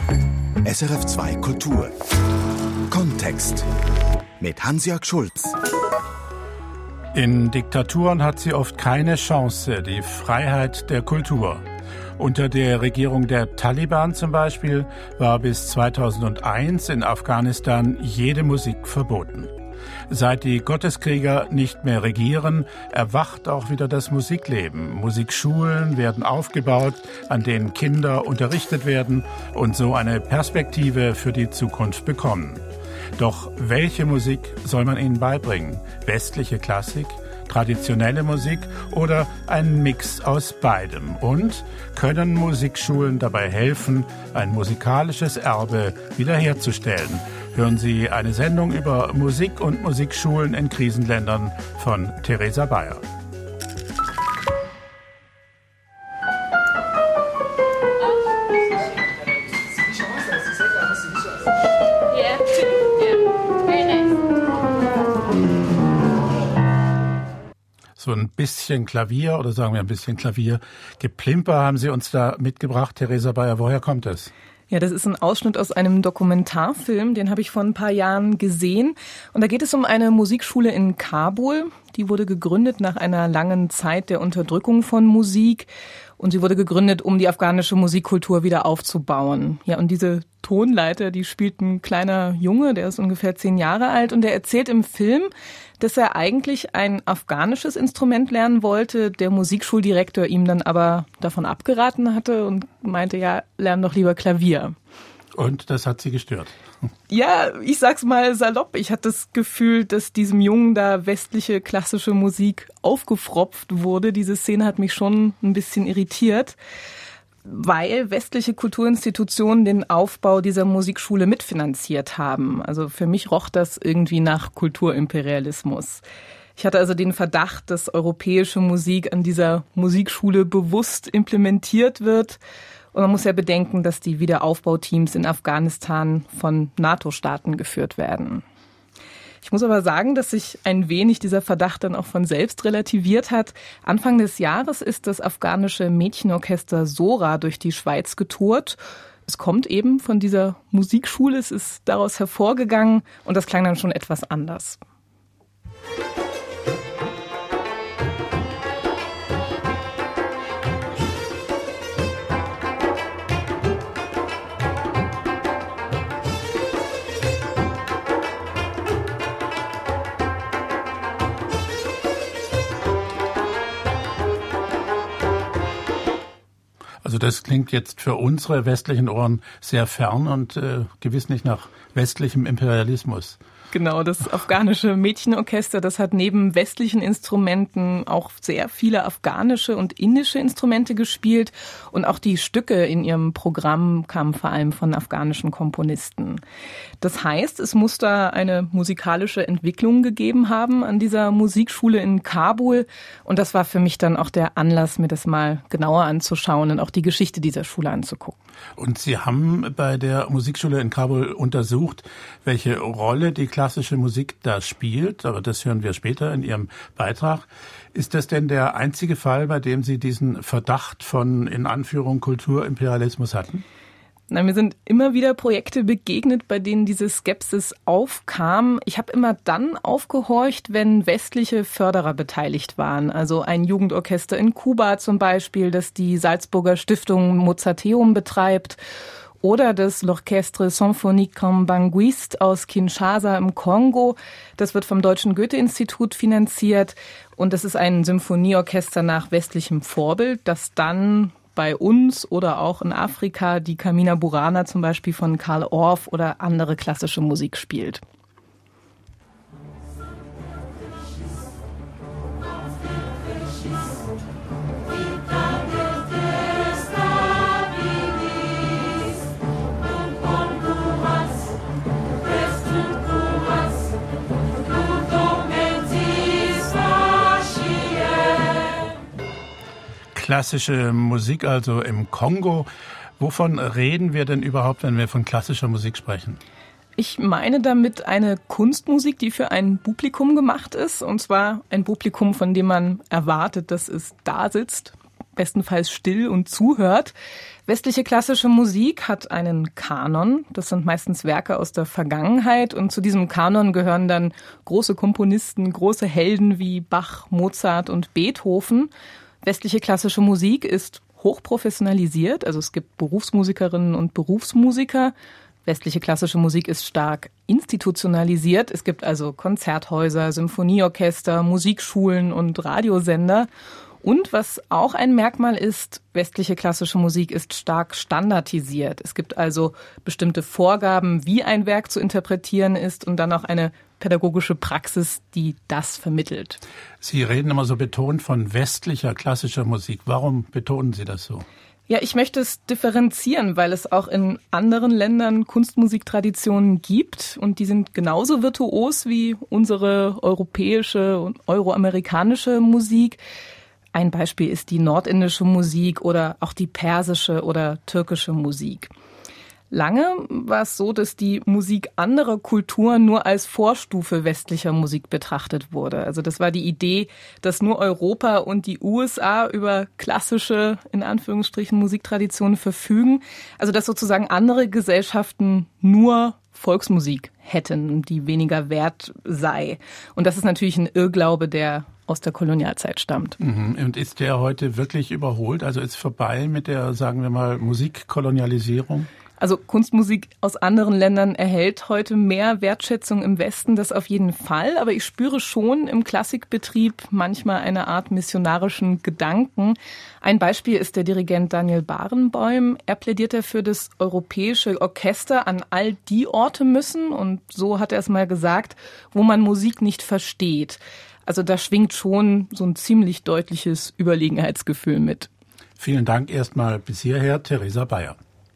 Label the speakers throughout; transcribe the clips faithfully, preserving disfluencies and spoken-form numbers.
Speaker 1: S R F zwei Kultur. Kontext. Mit Hans-Jörg Schulz.
Speaker 2: In Diktaturen hat sie oft keine Chance, die Freiheit der Kultur. Unter der Regierung der Taliban zum Beispiel war bis zweitausendeins in Afghanistan jede Musik verboten. Seit die Gotteskrieger nicht mehr regieren, erwacht auch wieder das Musikleben. Musikschulen werden aufgebaut, an denen Kinder unterrichtet werden und so eine Perspektive für die Zukunft bekommen. Doch welche Musik soll man ihnen beibringen? Westliche Klassik, traditionelle Musik oder ein Mix aus beidem? Und können Musikschulen dabei helfen, ein musikalisches Erbe wiederherzustellen? Hören Sie eine Sendung über Musik und Musikschulen in Krisenländern von Theresa Bayer. So ein bisschen Klavier oder sagen wir ein bisschen Klaviergeplimper haben Sie uns da mitgebracht, Theresa Bayer. Woher kommt es?
Speaker 3: Ja, das ist ein Ausschnitt aus einem Dokumentarfilm, den habe ich vor ein paar Jahren gesehen. Und da geht es um eine Musikschule in Kabul. Die wurde gegründet nach einer langen Zeit der Unterdrückung von Musik. Und sie wurde gegründet, um die afghanische Musikkultur wieder aufzubauen. Ja, und diese Tonleiter, die spielt ein kleiner Junge, der ist ungefähr zehn Jahre alt. Und der erzählt im Film, dass er eigentlich ein afghanisches Instrument lernen wollte, der Musikschuldirektor ihm dann aber davon abgeraten hatte und meinte, ja, lern doch lieber Klavier.
Speaker 2: Und das hat sie gestört?
Speaker 3: Ja, ich sag's mal salopp. Ich hatte das Gefühl, dass diesem Jungen da westliche klassische Musik aufgefropft wurde. Diese Szene hat mich schon ein bisschen irritiert, weil westliche Kulturinstitutionen den Aufbau dieser Musikschule mitfinanziert haben. Also für mich roch das irgendwie nach Kulturimperialismus. Ich hatte also den Verdacht, dass europäische Musik an dieser Musikschule bewusst implementiert wird. Und man muss ja bedenken, dass die Wiederaufbauteams in Afghanistan von NATO-Staaten geführt werden. Ich muss aber sagen, dass sich ein wenig dieser Verdacht dann auch von selbst relativiert hat. Anfang des Jahres ist das afghanische Mädchenorchester Sora durch die Schweiz getourt. Es kommt eben von dieser Musikschule, es ist daraus hervorgegangen und das klang dann schon etwas anders.
Speaker 2: Also das klingt jetzt für unsere westlichen Ohren sehr fern und äh, gewiss nicht nach westlichem Imperialismus.
Speaker 3: Genau, das afghanische Mädchenorchester, das hat neben westlichen Instrumenten auch sehr viele afghanische und indische Instrumente gespielt. Und auch die Stücke in ihrem Programm kamen vor allem von afghanischen Komponisten. Das heißt, es muss da eine musikalische Entwicklung gegeben haben an dieser Musikschule in Kabul. Und das war für mich dann auch der Anlass, mir das mal genauer anzuschauen und auch die Geschichte dieser Schule anzugucken.
Speaker 2: Und Sie haben bei der Musikschule in Kabul untersucht, welche Rolle die klassische Musik da spielt, aber das hören wir später in Ihrem Beitrag. Ist das denn der einzige Fall, bei dem Sie diesen Verdacht von, in Anführung, Kulturimperialismus hatten?
Speaker 3: Nein, mir sind immer wieder Projekte begegnet, bei denen diese Skepsis aufkam. Ich habe immer dann aufgehorcht, wenn westliche Förderer beteiligt waren. Also ein Jugendorchester in Kuba zum Beispiel, das die Salzburger Stiftung Mozarteum betreibt. Oder das L'Orchestre Symphonique Kambanguiste aus Kinshasa im Kongo. Das wird vom Deutschen Goethe-Institut finanziert. Und das ist ein Symphonieorchester nach westlichem Vorbild, das dann bei uns oder auch in Afrika die Carmina Burana zum Beispiel von Karl Orff oder andere klassische Musik spielt.
Speaker 2: Klassische Musik also im Kongo. Wovon reden wir denn überhaupt, wenn wir von klassischer Musik sprechen?
Speaker 3: Ich meine damit eine Kunstmusik, die für ein Publikum gemacht ist. Und zwar ein Publikum, von dem man erwartet, dass es da sitzt, bestenfalls still und zuhört. Westliche klassische Musik hat einen Kanon. Das sind meistens Werke aus der Vergangenheit. Und zu diesem Kanon gehören dann große Komponisten, große Helden wie Bach, Mozart und Beethoven. Westliche klassische Musik ist hochprofessionalisiert. Also es gibt Berufsmusikerinnen und Berufsmusiker. Westliche klassische Musik ist stark institutionalisiert. Es gibt also Konzerthäuser, Symphonieorchester, Musikschulen und Radiosender. Und was auch ein Merkmal ist, westliche klassische Musik ist stark standardisiert. Es gibt also bestimmte Vorgaben, wie ein Werk zu interpretieren ist und dann auch eine pädagogische Praxis, die das vermittelt.
Speaker 2: Sie reden immer so betont von westlicher klassischer Musik. Warum betonen Sie das so?
Speaker 3: Ja, ich möchte es differenzieren, weil es auch in anderen Ländern Kunstmusiktraditionen gibt und die sind genauso virtuos wie unsere europäische und euroamerikanische Musik. Ein Beispiel ist die nordindische Musik oder auch die persische oder türkische Musik. Lange war es so, dass die Musik anderer Kulturen nur als Vorstufe westlicher Musik betrachtet wurde. Also das war die Idee, dass nur Europa und die U S A über klassische, in Anführungsstrichen, Musiktraditionen verfügen. Also dass sozusagen andere Gesellschaften nur Volksmusik hätten, die weniger wert sei. Und das ist natürlich ein Irrglaube, der aus der Kolonialzeit stammt.
Speaker 2: Mhm. Und ist der heute wirklich überholt? Also ist vorbei mit der, sagen wir mal, Musikkolonialisierung?
Speaker 3: Also Kunstmusik aus anderen Ländern erhält heute mehr Wertschätzung im Westen, das auf jeden Fall. Aber ich spüre schon im Klassikbetrieb manchmal eine Art missionarischen Gedanken. Ein Beispiel ist der Dirigent Daniel Barenboim. Er plädiert dafür, dass europäische Orchester an all die Orte müssen. Und so hat er es mal gesagt, wo man Musik nicht versteht. Also da schwingt schon so ein ziemlich deutliches Überlegenheitsgefühl mit.
Speaker 2: Vielen Dank erstmal bis hierher, Theresa Bayer.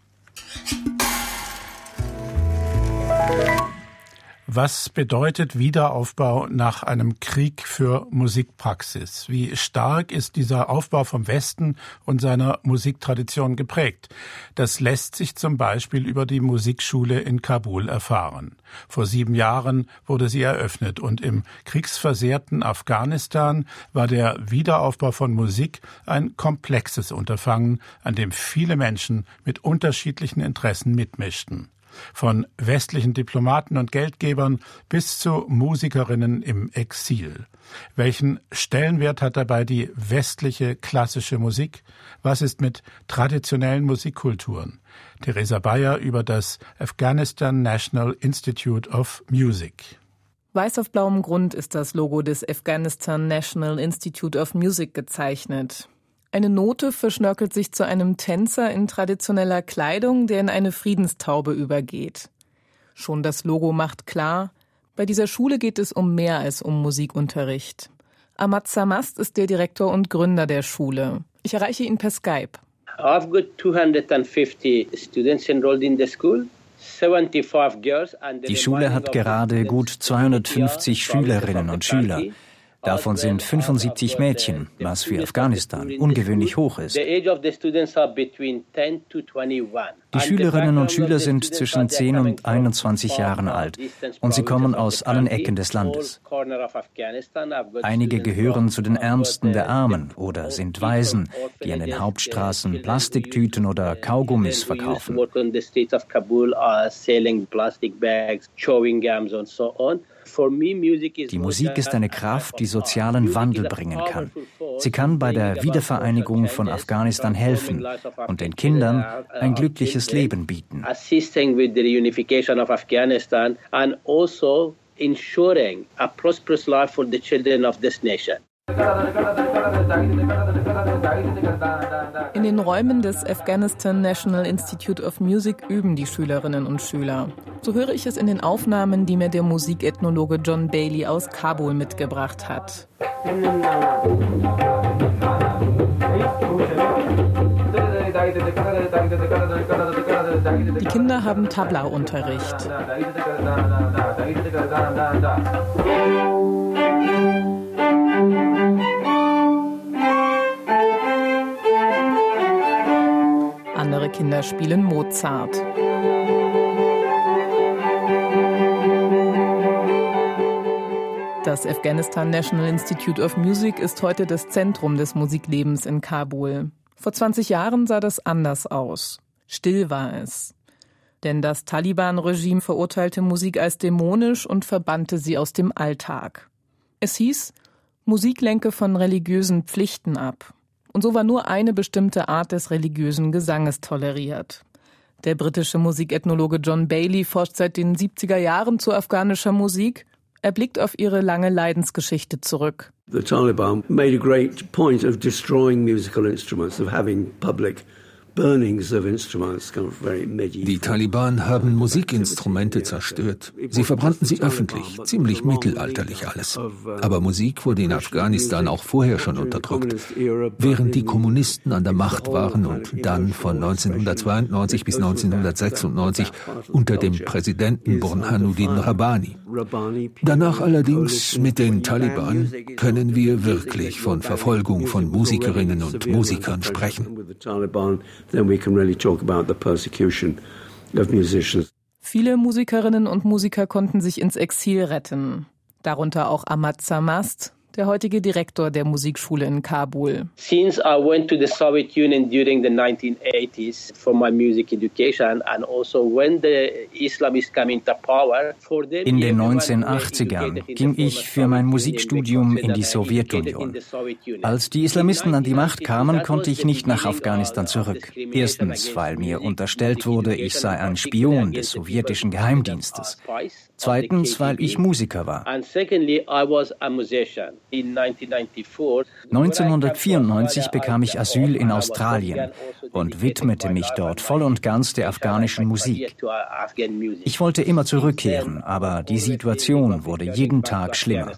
Speaker 2: Was bedeutet Wiederaufbau nach einem Krieg für Musikpraxis? Wie stark ist dieser Aufbau vom Westen und seiner Musiktradition geprägt? Das lässt sich zum Beispiel über die Musikschule in Kabul erfahren. Vor sieben Jahren wurde sie eröffnet und im kriegsversehrten Afghanistan war der Wiederaufbau von Musik ein komplexes Unterfangen, an dem viele Menschen mit unterschiedlichen Interessen mitmischten. Von westlichen Diplomaten und Geldgebern bis zu Musikerinnen im Exil. Welchen Stellenwert hat dabei die westliche klassische Musik? Was ist mit traditionellen Musikkulturen? Theresa Bayer über das Afghanistan National Institute of Music.
Speaker 3: Weiß auf blauem Grund ist das Logo des Afghanistan National Institute of Music gezeichnet. Eine Note verschnörkelt sich zu einem Tänzer in traditioneller Kleidung, der in eine Friedenstaube übergeht. Schon das Logo macht klar, bei dieser Schule geht es um mehr als um Musikunterricht. Ahmad Samast ist der Direktor und Gründer der Schule. Ich erreiche ihn per Skype.
Speaker 4: I've got two hundred fifty students enrolled in the school.
Speaker 5: Die Schule hat gerade gut zweihundertfünfzig Schülerinnen und Schüler. Davon sind fünfundsiebzig Mädchen, was für Afghanistan ungewöhnlich hoch ist. Die Schülerinnen und Schüler sind zwischen zehn und einundzwanzig Jahren alt und sie kommen aus allen Ecken des Landes. Einige gehören zu den Ärmsten der Armen oder sind Waisen, die an den Hauptstraßen Plastiktüten oder Kaugummis verkaufen. Die Musik ist eine Kraft, die sozialen Wandel bringen kann. Sie kann bei der Wiedervereinigung von Afghanistan helfen und den Kindern ein glückliches Leben bieten.
Speaker 3: In den Räumen des Afghanistan National Institute of Music üben die Schülerinnen und Schüler. So höre ich es in den Aufnahmen, die mir der Musikethnologe John Bailey aus Kabul mitgebracht hat. Die Kinder haben Tabla-Unterricht. Andere Kinder spielen Mozart. Das Afghanistan National Institute of Music ist heute das Zentrum des Musiklebens in Kabul. Vor zwanzig Jahren sah das anders aus. Still war es. Denn das Taliban-Regime verurteilte Musik als dämonisch und verbannte sie aus dem Alltag. Es hieß, Musik lenke von religiösen Pflichten ab. Und so war nur eine bestimmte Art des religiösen Gesanges toleriert. Der britische Musikethnologe John Bailey forscht seit den siebziger Jahren zu afghanischer Musik. Er blickt auf ihre lange Leidensgeschichte zurück.
Speaker 6: The Taliban made a great point of destroying musical instruments, of having public burnings of instruments, kind of very medieval.
Speaker 7: Die Taliban haben Musikinstrumente zerstört. Sie verbrannten sie öffentlich, ziemlich mittelalterlich alles. Aber Musik wurde in Afghanistan auch vorher schon unterdrückt. Während die Kommunisten an der Macht waren und dann von neunzehnhundertzweiundneunzig bis neunzehnhundertsechsundneunzig unter dem Präsidenten Burhanuddin Rabbani. Danach allerdings mit den Taliban können wir wirklich von Verfolgung von Musikerinnen und Musikern sprechen.
Speaker 6: Then we can really talk about the persecution of musicians.
Speaker 3: Viele Musikerinnen und Musiker konnten sich ins Exil retten. Darunter auch Ahmad Samast, der heutige Direktor der Musikschule in Kabul.
Speaker 4: Since I went to the Soviet Union during the nineteen eighties for my music education and also when the Islamists came into power, for them
Speaker 5: in den neunzehnhundertachtzigern ging ich für mein Musikstudium in die Sowjetunion. Als die Islamisten an die Macht kamen, konnte ich nicht nach Afghanistan zurück. Erstens, weil mir unterstellt wurde, ich sei ein Spion des sowjetischen Geheimdienstes. Zweitens, weil ich Musiker war. neunzehnhundertvierundneunzig bekam ich Asyl in Australien und widmete mich dort voll und ganz der afghanischen Musik. Ich wollte immer zurückkehren, aber die Situation wurde jeden Tag schlimmer.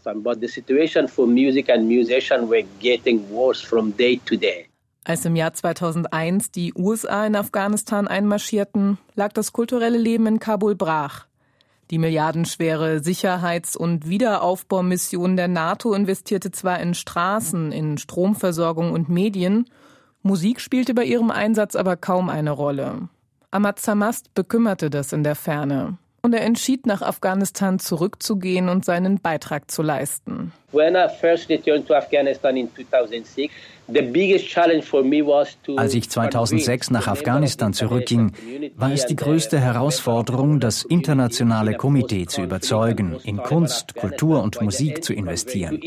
Speaker 3: Als im Jahr zweitausendeins die U S A in Afghanistan einmarschierten, lag das kulturelle Leben in Kabul brach. Die milliardenschwere Sicherheits- und Wiederaufbaumission der NATO investierte zwar in Straßen, in Stromversorgung und Medien, Musik spielte bei ihrem Einsatz aber kaum eine Rolle. Ahmad Samast bekümmerte das in der Ferne. Und er entschied, nach Afghanistan zurückzugehen und seinen Beitrag zu leisten.
Speaker 4: When I first returned to Afghanistan in two thousand six, the biggest challenge for me was to
Speaker 5: Als ich zweitausendsechs nach Afghanistan zurückging, war es die größte Herausforderung, das internationale Komitee zu überzeugen, in Kunst, Kultur und Musik zu investieren.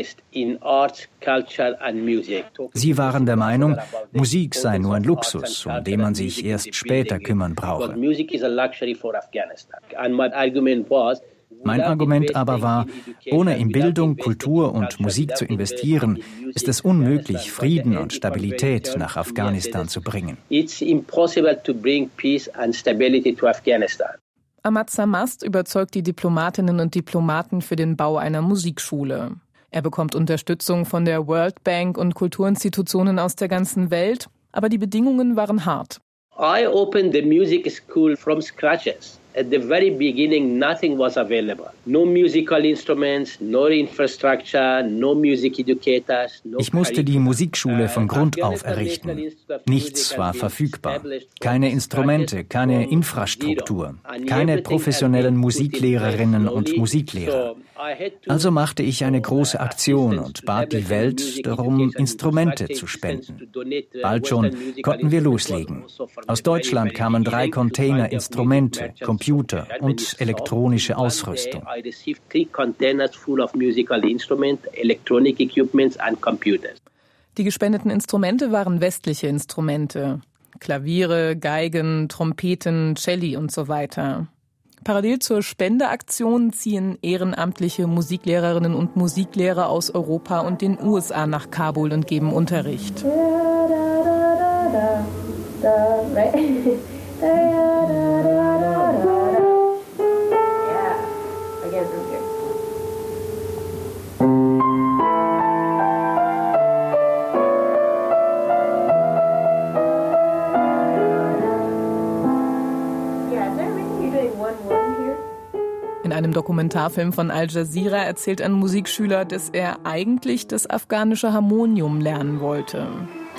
Speaker 5: Sie waren der Meinung, Musik sei nur ein Luxus, um den man sich erst später kümmern brauche. Mein Argument aber war, ohne in Bildung, Kultur und Musik zu investieren, ist es unmöglich, Frieden und Stabilität nach Afghanistan zu bringen.
Speaker 3: Ahmad Samast überzeugt die Diplomatinnen und Diplomaten für den Bau einer Musikschule. Er bekommt Unterstützung von der World Bank und Kulturinstitutionen aus der ganzen Welt, aber die Bedingungen waren hart.
Speaker 4: I opened the music school from scratches. At the very beginning, nothing was available. No musical instruments, no infrastructure, no music educators. No
Speaker 5: ich musste die Musikschule von Grund auf errichten. Nichts war verfügbar. Keine Instrumente, keine Infrastruktur, keine professionellen Musiklehrerinnen und Musiklehrer. Also machte ich eine große Aktion und bat die Welt darum, Instrumente zu spenden. Bald schon konnten wir loslegen. Aus Deutschland kamen drei Container Instrumente, Computer und elektronische Ausrüstung.
Speaker 3: Die gespendeten Instrumente waren westliche Instrumente. Klaviere, Geigen, Trompeten, Celli und so weiter. Parallel zur Spendeaktion ziehen ehrenamtliche Musiklehrerinnen und Musiklehrer aus Europa und den U S A nach Kabul und geben Unterricht. In einem Dokumentarfilm von Al Jazeera erzählt ein Musikschüler, dass er eigentlich das afghanische Harmonium lernen wollte.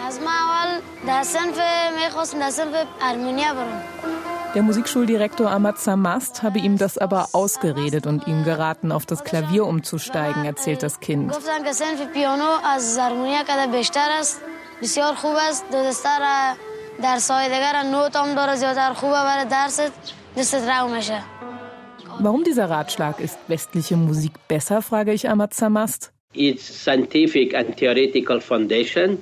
Speaker 3: Der Musikschuldirektor Ahmad Samast habe ihm das aber ausgeredet und ihm geraten, auf das Klavier umzusteigen, erzählt das Kind.
Speaker 8: بسیار خوب است دوستار درس‌های دیگر نوت هم داره زیادتر خوبه برای درست دوست راو میشه.
Speaker 3: Warum dieser Ratschlag? Ist westliche Musik besser, frage ich Ahmad Samast.
Speaker 4: It's scientific and theoretical foundation.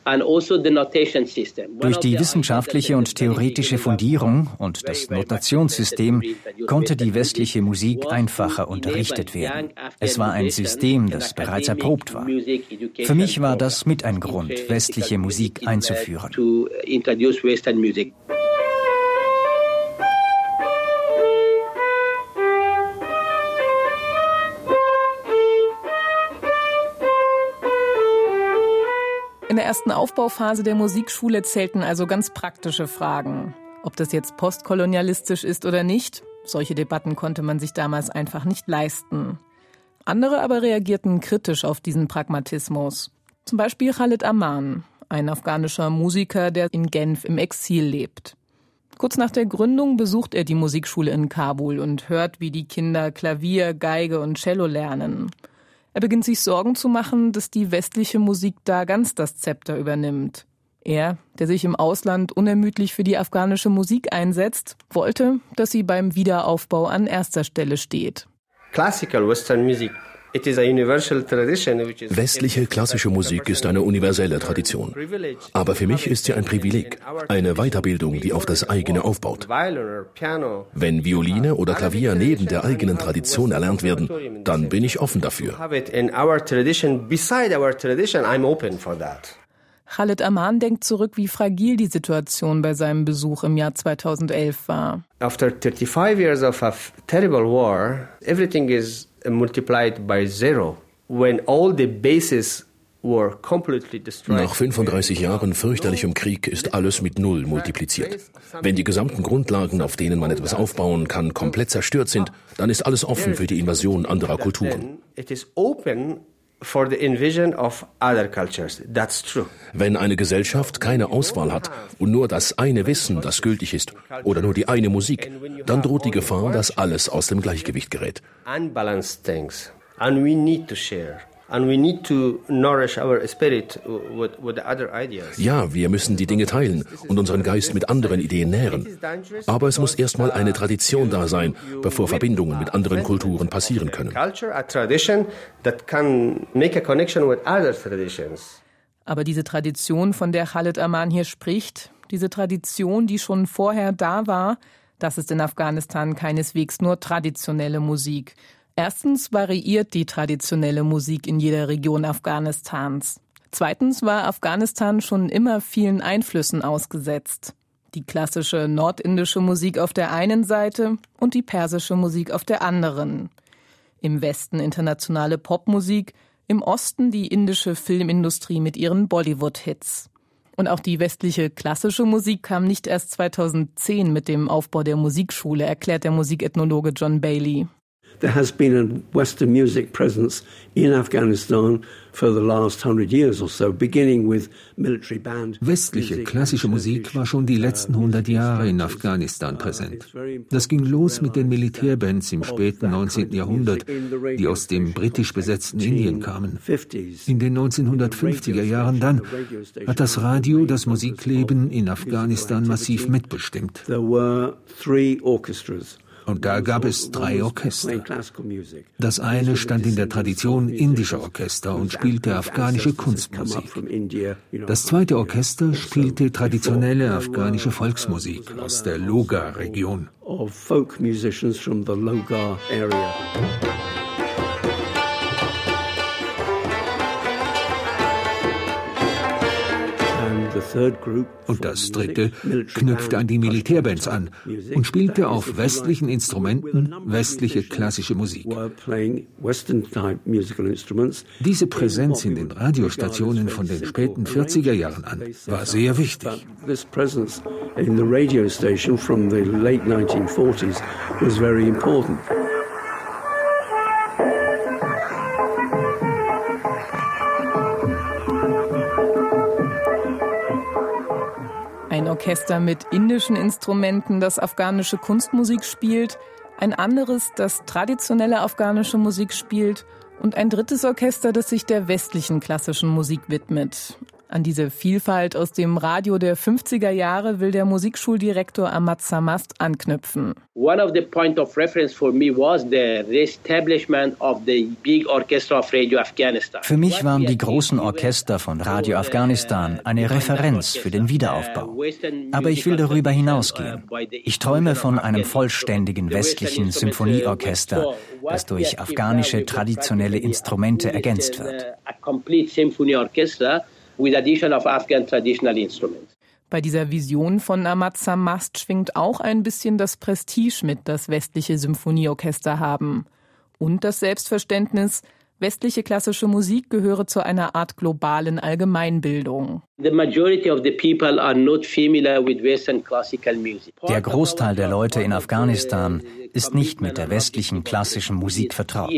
Speaker 5: Durch die wissenschaftliche und theoretische Fundierung und das Notationssystem konnte die westliche Musik einfacher unterrichtet werden. Es war ein System, das bereits erprobt war. Für mich war das mit ein Grund, westliche Musik einzuführen.
Speaker 3: In der ersten Aufbauphase der Musikschule zählten also ganz praktische Fragen. Ob das jetzt postkolonialistisch ist oder nicht, solche Debatten konnte man sich damals einfach nicht leisten. Andere aber reagierten kritisch auf diesen Pragmatismus. Zum Beispiel Khalid Aman, ein afghanischer Musiker, der in Genf im Exil lebt. Kurz nach der Gründung besucht er die Musikschule in Kabul und hört, wie die Kinder Klavier, Geige und Cello lernen. Er beginnt sich Sorgen zu machen, dass die westliche Musik da ganz das Zepter übernimmt. Er, der sich im Ausland unermüdlich für die afghanische Musik einsetzt, wollte, dass sie beim Wiederaufbau an erster Stelle steht.
Speaker 9: Classical Western music.
Speaker 10: Westliche klassische Musik ist eine universelle Tradition. Aber für mich ist sie ein Privileg, eine Weiterbildung, die auf das eigene aufbaut. Wenn Violine oder Klavier neben der eigenen Tradition erlernt werden, dann bin ich offen dafür.
Speaker 3: Khalid Aman denkt zurück, wie fragil die Situation bei seinem Besuch im Jahr zweitausendelf war.
Speaker 9: After thirty-five years of a terrible war, everything is multiplied by zero. When all the bases were completely destroyed.
Speaker 10: Nach fünfunddreißig Jahren fürchterlichem Krieg ist alles mit Null multipliziert. Wenn die gesamten Grundlagen, auf denen man etwas aufbauen kann, komplett zerstört sind, dann ist alles offen für die Invasion anderer Kulturen.
Speaker 9: It is open for the invasion of other cultures. That's true.
Speaker 10: Wenn eine Gesellschaft keine Auswahl hat und nur das eine Wissen, das gültig ist, oder nur die eine Musik, dann droht die Gefahr, dass alles aus dem Gleichgewicht gerät.
Speaker 9: Unbalanced things, and we need to share. And we need to nourish our spirit with, with the other ideas.
Speaker 10: Ja, wir müssen die Dinge teilen und unseren Geist mit anderen Ideen nähren. Aber es muss erstmal eine Tradition da sein, bevor Verbindungen mit anderen Kulturen passieren können.
Speaker 3: Aber diese Tradition, von der Khalid Aman hier spricht, diese Tradition, die schon vorher da war, das ist in Afghanistan keineswegs nur traditionelle Musik. Erstens variiert die traditionelle Musik in jeder Region Afghanistans. Zweitens war Afghanistan schon immer vielen Einflüssen ausgesetzt. Die klassische nordindische Musik auf der einen Seite und die persische Musik auf der anderen. Im Westen internationale Popmusik, im Osten die indische Filmindustrie mit ihren Bollywood-Hits. Und auch die westliche klassische Musik kam nicht erst zweitausendzehn mit dem Aufbau der Musikschule, erklärt der Musikethnologe John Bailey.
Speaker 6: There has been a Western music presence in Afghanistan for the last hundred years or so, beginning with military band.
Speaker 7: Westliche klassische Musik war schon die letzten hundert Jahre in Afghanistan präsent. Das ging los mit den Militärbands im späten neunzehnten Jahrhundert, die aus dem britisch besetzten Indien kamen. In den neunzehnhundertfünfziger Jahren dann hat das Radio das Musikleben in Afghanistan massiv mitbestimmt.
Speaker 6: There were three orchestras.
Speaker 7: Und da gab es drei Orchester. Das eine stand in der Tradition indischer Orchester und spielte afghanische Kunstmusik. Das zweite Orchester spielte traditionelle afghanische Volksmusik aus der Logar-Region. Und das dritte knüpfte an die Militärbands an und spielte auf westlichen Instrumenten westliche klassische Musik. Diese Präsenz in den Radiostationen von den späten vierziger Jahren an war sehr wichtig.
Speaker 3: Ein Orchester mit indischen Instrumenten, das afghanische Kunstmusik spielt, ein anderes, das traditionelle afghanische Musik spielt und ein drittes Orchester, das sich der westlichen klassischen Musik widmet. An diese Vielfalt aus dem Radio der fünfziger Jahre will der Musikschuldirektor Ahmad Samast anknüpfen.
Speaker 4: One of the point of reference for me was the establishment of the big orchestra of Radio Afghanistan.
Speaker 5: Für mich waren die großen Orchester von Radio Afghanistan eine Referenz für den Wiederaufbau. Aber ich will darüber hinausgehen. Ich träume von einem vollständigen westlichen Symphonieorchester, das durch afghanische traditionelle Instrumente ergänzt wird.
Speaker 4: With addition of Afghan traditional instruments.
Speaker 3: Bei dieser Vision von Ahmad Samast schwingt auch ein bisschen das Prestige mit, das westliche Symphonieorchester haben. Und das Selbstverständnis, westliche klassische Musik gehöre zu einer Art globalen Allgemeinbildung.
Speaker 4: The majority of the people are not familiar with Western classical music.
Speaker 5: Der Großteil der Leute in Afghanistan ist nicht mit der westlichen klassischen Musik vertraut.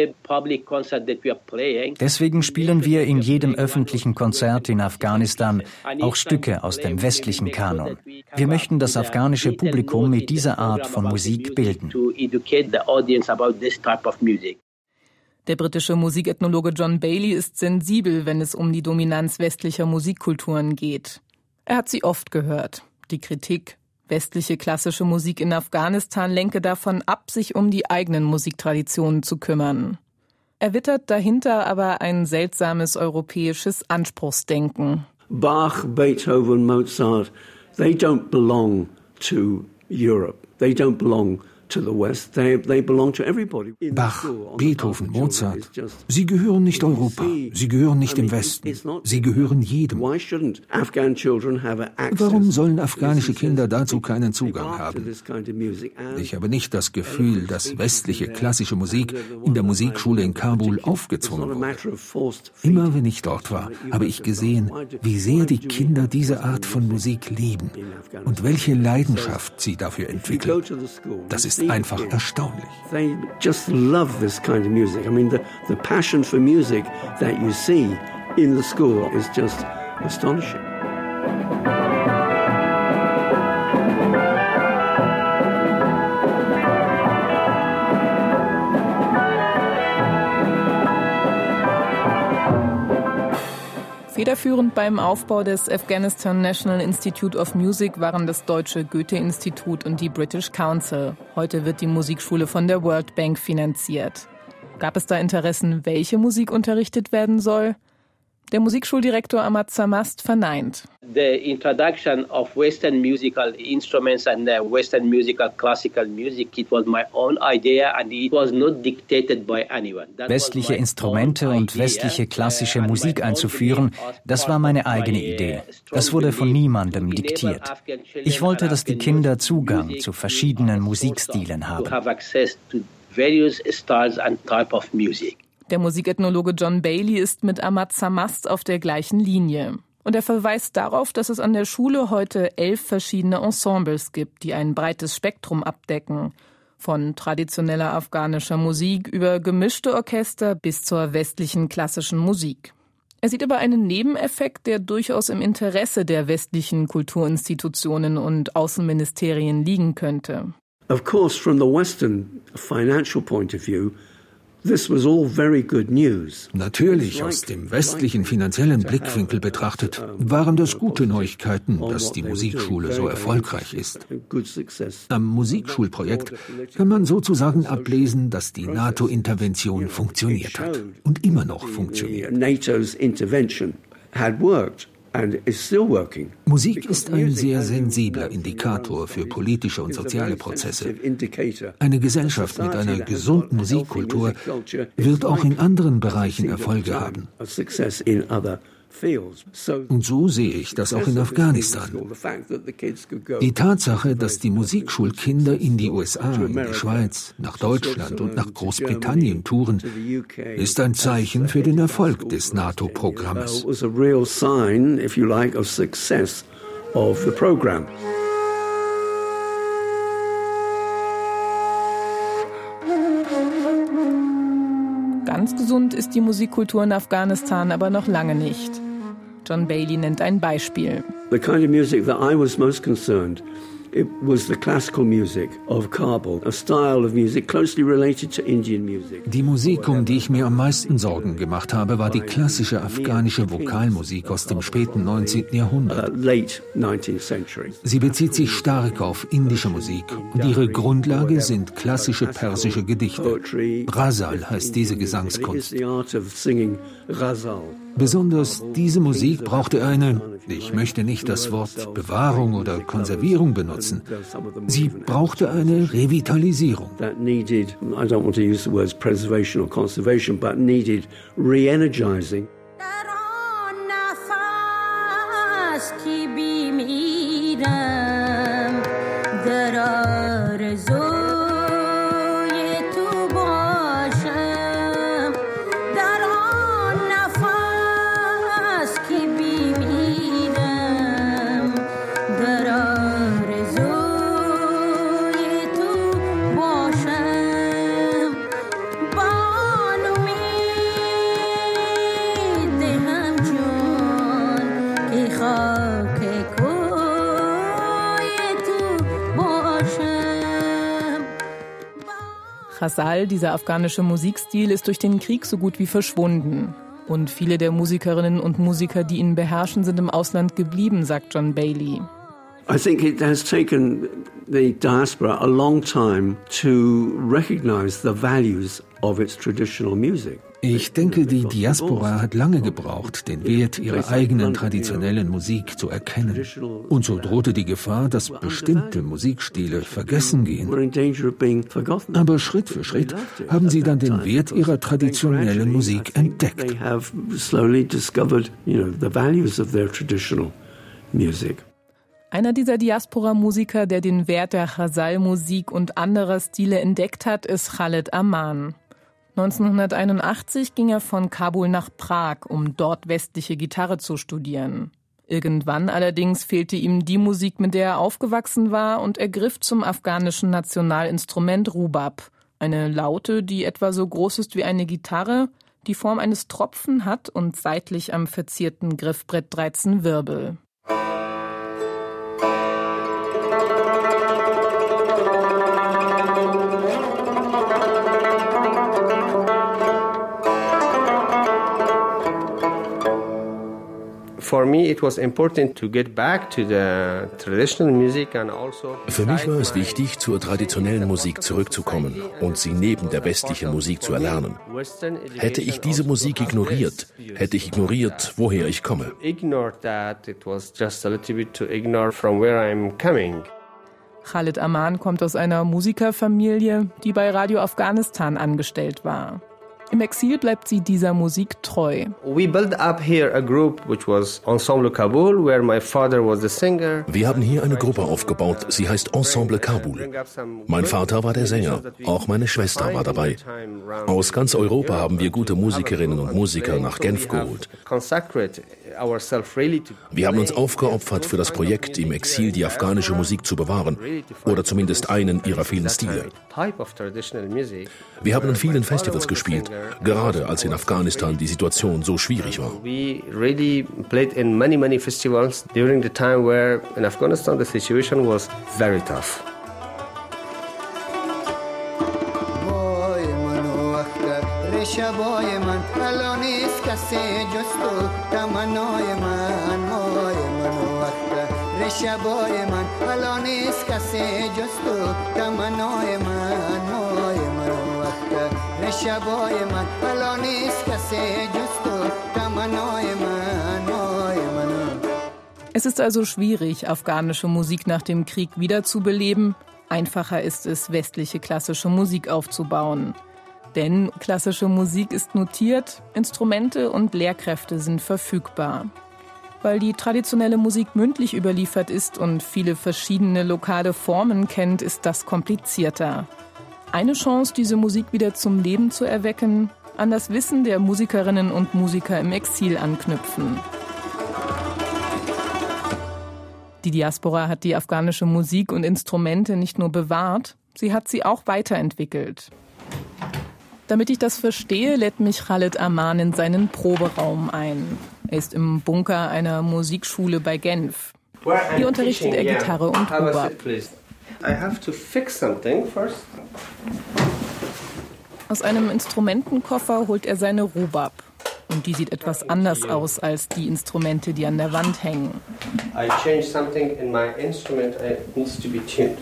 Speaker 5: Deswegen spielen wir in jedem öffentlichen Konzert in Afghanistan auch Stücke aus dem westlichen Kanon. Wir möchten das afghanische Publikum mit dieser Art von Musik bilden.
Speaker 3: Der britische Musikethnologe John Bailey ist sensibel, wenn es um die Dominanz westlicher Musikkulturen geht. Er hat sie oft gehört. Die Kritik, westliche klassische Musik in Afghanistan lenke davon ab, sich um die eigenen Musiktraditionen zu kümmern. Er wittert dahinter aber ein seltsames europäisches Anspruchsdenken.
Speaker 6: Bach, Beethoven, Mozart, they don't belong to Europe. They don't belong to the West. They, they belong to everybody.
Speaker 7: Bach, Beethoven, Mozart, sie gehören nicht Europa, sie gehören nicht dem Westen, sie gehören jedem. Warum sollen afghanische Kinder dazu keinen Zugang haben? Ich habe nicht das Gefühl, dass westliche klassische Musik in der Musikschule in Kabul aufgezwungen wurde. Immer wenn ich dort war, habe ich gesehen, wie sehr die Kinder diese Art von Musik lieben und welche Leidenschaft sie dafür entwickeln. Das ist einfach erstaunlich.
Speaker 6: They just love this kind of music. I mean, the, the passion for music that you see in the school is just astonishing.
Speaker 3: Federführend beim Aufbau des Afghanistan National Institute of Music waren das Deutsche Goethe-Institut und die British Council. Heute wird die Musikschule von der World Bank finanziert. Gab es da Interessen, welche Musik unterrichtet werden soll? Der Musikschuldirektor Ahmad Samast verneint.
Speaker 4: The introduction of Western musical instruments and uh, Western musical classical music, it was my own idea and it was not dictated by anyone. That
Speaker 5: Westliche Instrumente und westliche klassische Musik einzuführen, das war meine eigene Idee. Das wurde von niemandem diktiert. Ich wollte, dass die Kinder Zugang zu verschiedenen Musikstilen haben.
Speaker 3: Der Musikethnologe John Bailey ist mit Ahmad Samast auf der gleichen Linie. Und er verweist darauf, dass es an der Schule heute elf verschiedene Ensembles gibt, die ein breites Spektrum abdecken. Von traditioneller afghanischer Musik über gemischte Orchester bis zur westlichen klassischen Musik. Er sieht aber einen Nebeneffekt, der durchaus im Interesse der westlichen Kulturinstitutionen und Außenministerien liegen könnte.
Speaker 6: Of course, from the Western financial point of view, this was all very good news.
Speaker 7: Natürlich, aus dem westlichen finanziellen Blickwinkel betrachtet, waren das gute Neuigkeiten, dass die Musikschule so erfolgreich ist. Am Musikschulprojekt kann man sozusagen ablesen, dass die NATO-Intervention funktioniert hat und immer noch funktioniert.
Speaker 6: NATO's intervention had worked.
Speaker 7: Musik ist ein sehr sensibler Indikator für politische und soziale Prozesse. Eine Gesellschaft mit einer gesunden Musikkultur wird auch in anderen Bereichen Erfolge haben. Und so sehe ich das auch in Afghanistan. Die Tatsache, dass die Musikschulkinder in die U S A, in die Schweiz, nach Deutschland und nach Großbritannien touren, ist ein Zeichen für den Erfolg des NATO-Programmes.
Speaker 3: Ganz gesund ist die Musikkultur in Afghanistan aber noch lange nicht. John Bailey nennt ein Beispiel.
Speaker 6: The kind of music that I was most concerned it was the classical music of Kabul, a style of music closely related to Indian music.
Speaker 7: Die Musik, um die ich mir am meisten Sorgen gemacht habe, war die klassische afghanische Vokalmusik aus dem späten neunzehnten Jahrhundert. Sie bezieht sich stark auf indische Musik und ihre Grundlage sind klassische persische Gedichte. Ghazal heißt diese Gesangskunst. Besonders diese Musik brauchte eine, ich möchte nicht das Wort Bewahrung oder Konservierung benutzen, sie brauchte eine Revitalisierung.
Speaker 3: Ghazal, dieser afghanische Musikstil, ist durch den Krieg so gut wie verschwunden. Und viele der Musikerinnen und Musiker, die ihn beherrschen, sind im Ausland geblieben, sagt John Bailey.
Speaker 6: I think it has taken the diaspora a long time to recognize the values of its traditional music.
Speaker 7: Ich denke, die Diaspora hat lange gebraucht, den Wert ihrer eigenen traditionellen Musik zu erkennen. Und so drohte die Gefahr, dass bestimmte Musikstile vergessen gehen. Aber Schritt für Schritt haben sie dann den Wert ihrer traditionellen Musik entdeckt.
Speaker 3: Einer dieser Diaspora-Musiker, der den Wert der Ghazal-Musik und anderer Stile entdeckt hat, ist Khaled Aman. neunzehnhunderteinundachtzig ging er von Kabul nach Prag, um dort westliche Gitarre zu studieren. Irgendwann allerdings fehlte ihm die Musik, mit der er aufgewachsen war, und er griff zum afghanischen Nationalinstrument Rubab. Eine Laute, die etwa so groß ist wie eine Gitarre, die Form eines Tropfen hat und seitlich am verzierten Griffbrett dreizehn Wirbel.
Speaker 10: Für mich war es wichtig, zur traditionellen Musik zurückzukommen und sie neben der westlichen Musik zu erlernen. Hätte ich diese Musik ignoriert, hätte ich ignoriert, woher ich komme.
Speaker 3: Khaled Aman kommt aus einer Musikerfamilie, die bei Radio Afghanistan angestellt war. Im Exil bleibt sie dieser Musik treu.
Speaker 10: Wir haben hier eine Gruppe aufgebaut, sie heißt Ensemble Kabul. Mein Vater war der Sänger, auch meine Schwester war dabei. Aus ganz Europa haben wir gute Musikerinnen und Musiker nach Genf geholt. Wir haben uns aufgeopfert für das Projekt, im Exil die afghanische Musik zu bewahren, oder zumindest einen ihrer vielen Stile. Wir haben an vielen Festivals gespielt, gerade als in Afghanistan die Situation so schwierig war. We really played in many, many festivals during the time where in Afghanistan the situation was very tough.
Speaker 3: Es ist also schwierig, afghanische Musik nach dem Krieg wiederzubeleben. Einfacher ist es, westliche klassische Musik aufzubauen. Denn klassische Musik ist notiert, Instrumente und Lehrkräfte sind verfügbar. Weil die traditionelle Musik mündlich überliefert ist und viele verschiedene lokale Formen kennt, ist das komplizierter. Eine Chance, diese Musik wieder zum Leben zu erwecken, an das Wissen der Musikerinnen und Musiker im Exil anknüpfen. Die Diaspora hat die afghanische Musik und Instrumente nicht nur bewahrt, sie hat sie auch weiterentwickelt. Damit ich das verstehe, lädt mich Khaled Aman in seinen Proberaum ein. Er ist im Bunker einer Musikschule bei Genf. Hier unterrichtet er Gitarre und Rubab. Aus einem Instrumentenkoffer holt er seine Rubab. Und die sieht etwas anders aus als die Instrumente, die an der Wand hängen.
Speaker 9: I changed something in my instrument. It needs to be tuned.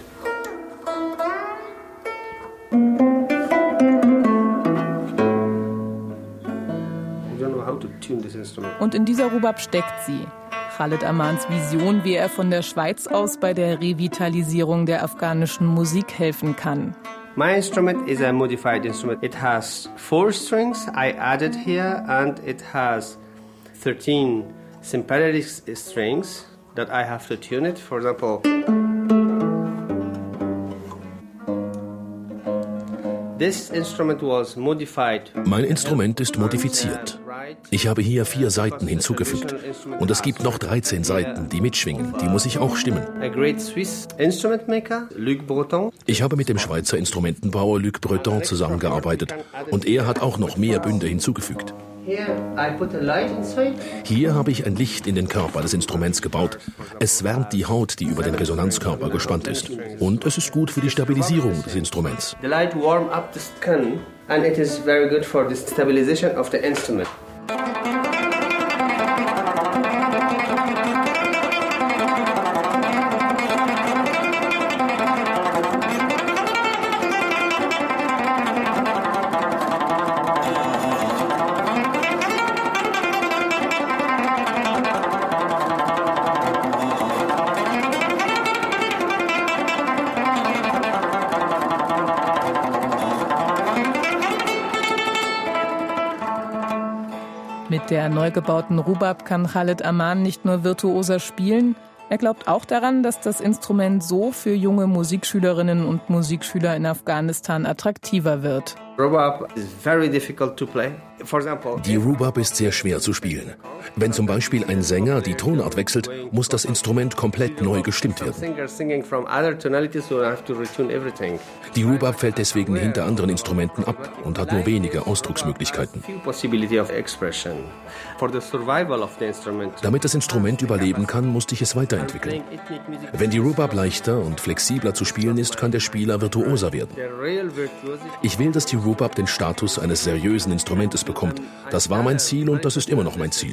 Speaker 3: Und in dieser Rubab steckt sie. Khaled Amans Vision, wie er von der Schweiz aus bei der Revitalisierung der afghanischen Musik helfen kann.
Speaker 9: My instrument is a modified instrument. It has four strings I added here, and it has thirteen sympathetic strings that I have to tune it. For example, this instrument was modified.
Speaker 10: Mein Instrument ist modifiziert. Ich habe hier vier Saiten hinzugefügt. Und es gibt noch dreizehn Saiten, die mitschwingen. Die muss ich auch stimmen. Ich habe mit dem Schweizer Instrumentenbauer Luc Breton zusammengearbeitet. Und er hat auch noch mehr Bünde hinzugefügt. Hier habe ich ein Licht in den Körper des Instruments gebaut. Es wärmt die Haut, die über den Resonanzkörper gespannt ist. Und es ist gut für die Stabilisierung des Instruments.
Speaker 9: The light warm up the skin and it is very good for the stabilization of the instrument.
Speaker 3: Mit der neu gebauten Rubab kann Khaled Aman nicht nur virtuoser spielen, er glaubt auch daran, dass das Instrument so für junge Musikschülerinnen und Musikschüler in Afghanistan attraktiver wird.
Speaker 9: Rubab is very difficult to play. For example,
Speaker 10: die Rubab ist sehr schwer zu spielen. Wenn zum Beispiel ein Sänger die Tonart wechselt, muss das Instrument komplett neu gestimmt werden. Die Rubab fällt deswegen hinter anderen Instrumenten ab und hat nur wenige Ausdrucksmöglichkeiten. Damit das Instrument überleben kann, musste ich es weiterentwickeln. Wenn die Rubab leichter und flexibler zu spielen ist, kann der Spieler virtuoser werden. Ich will, dass die Rubab den Status eines seriösen Instrumentes bekommt. Das war mein Ziel und das ist immer noch mein Ziel.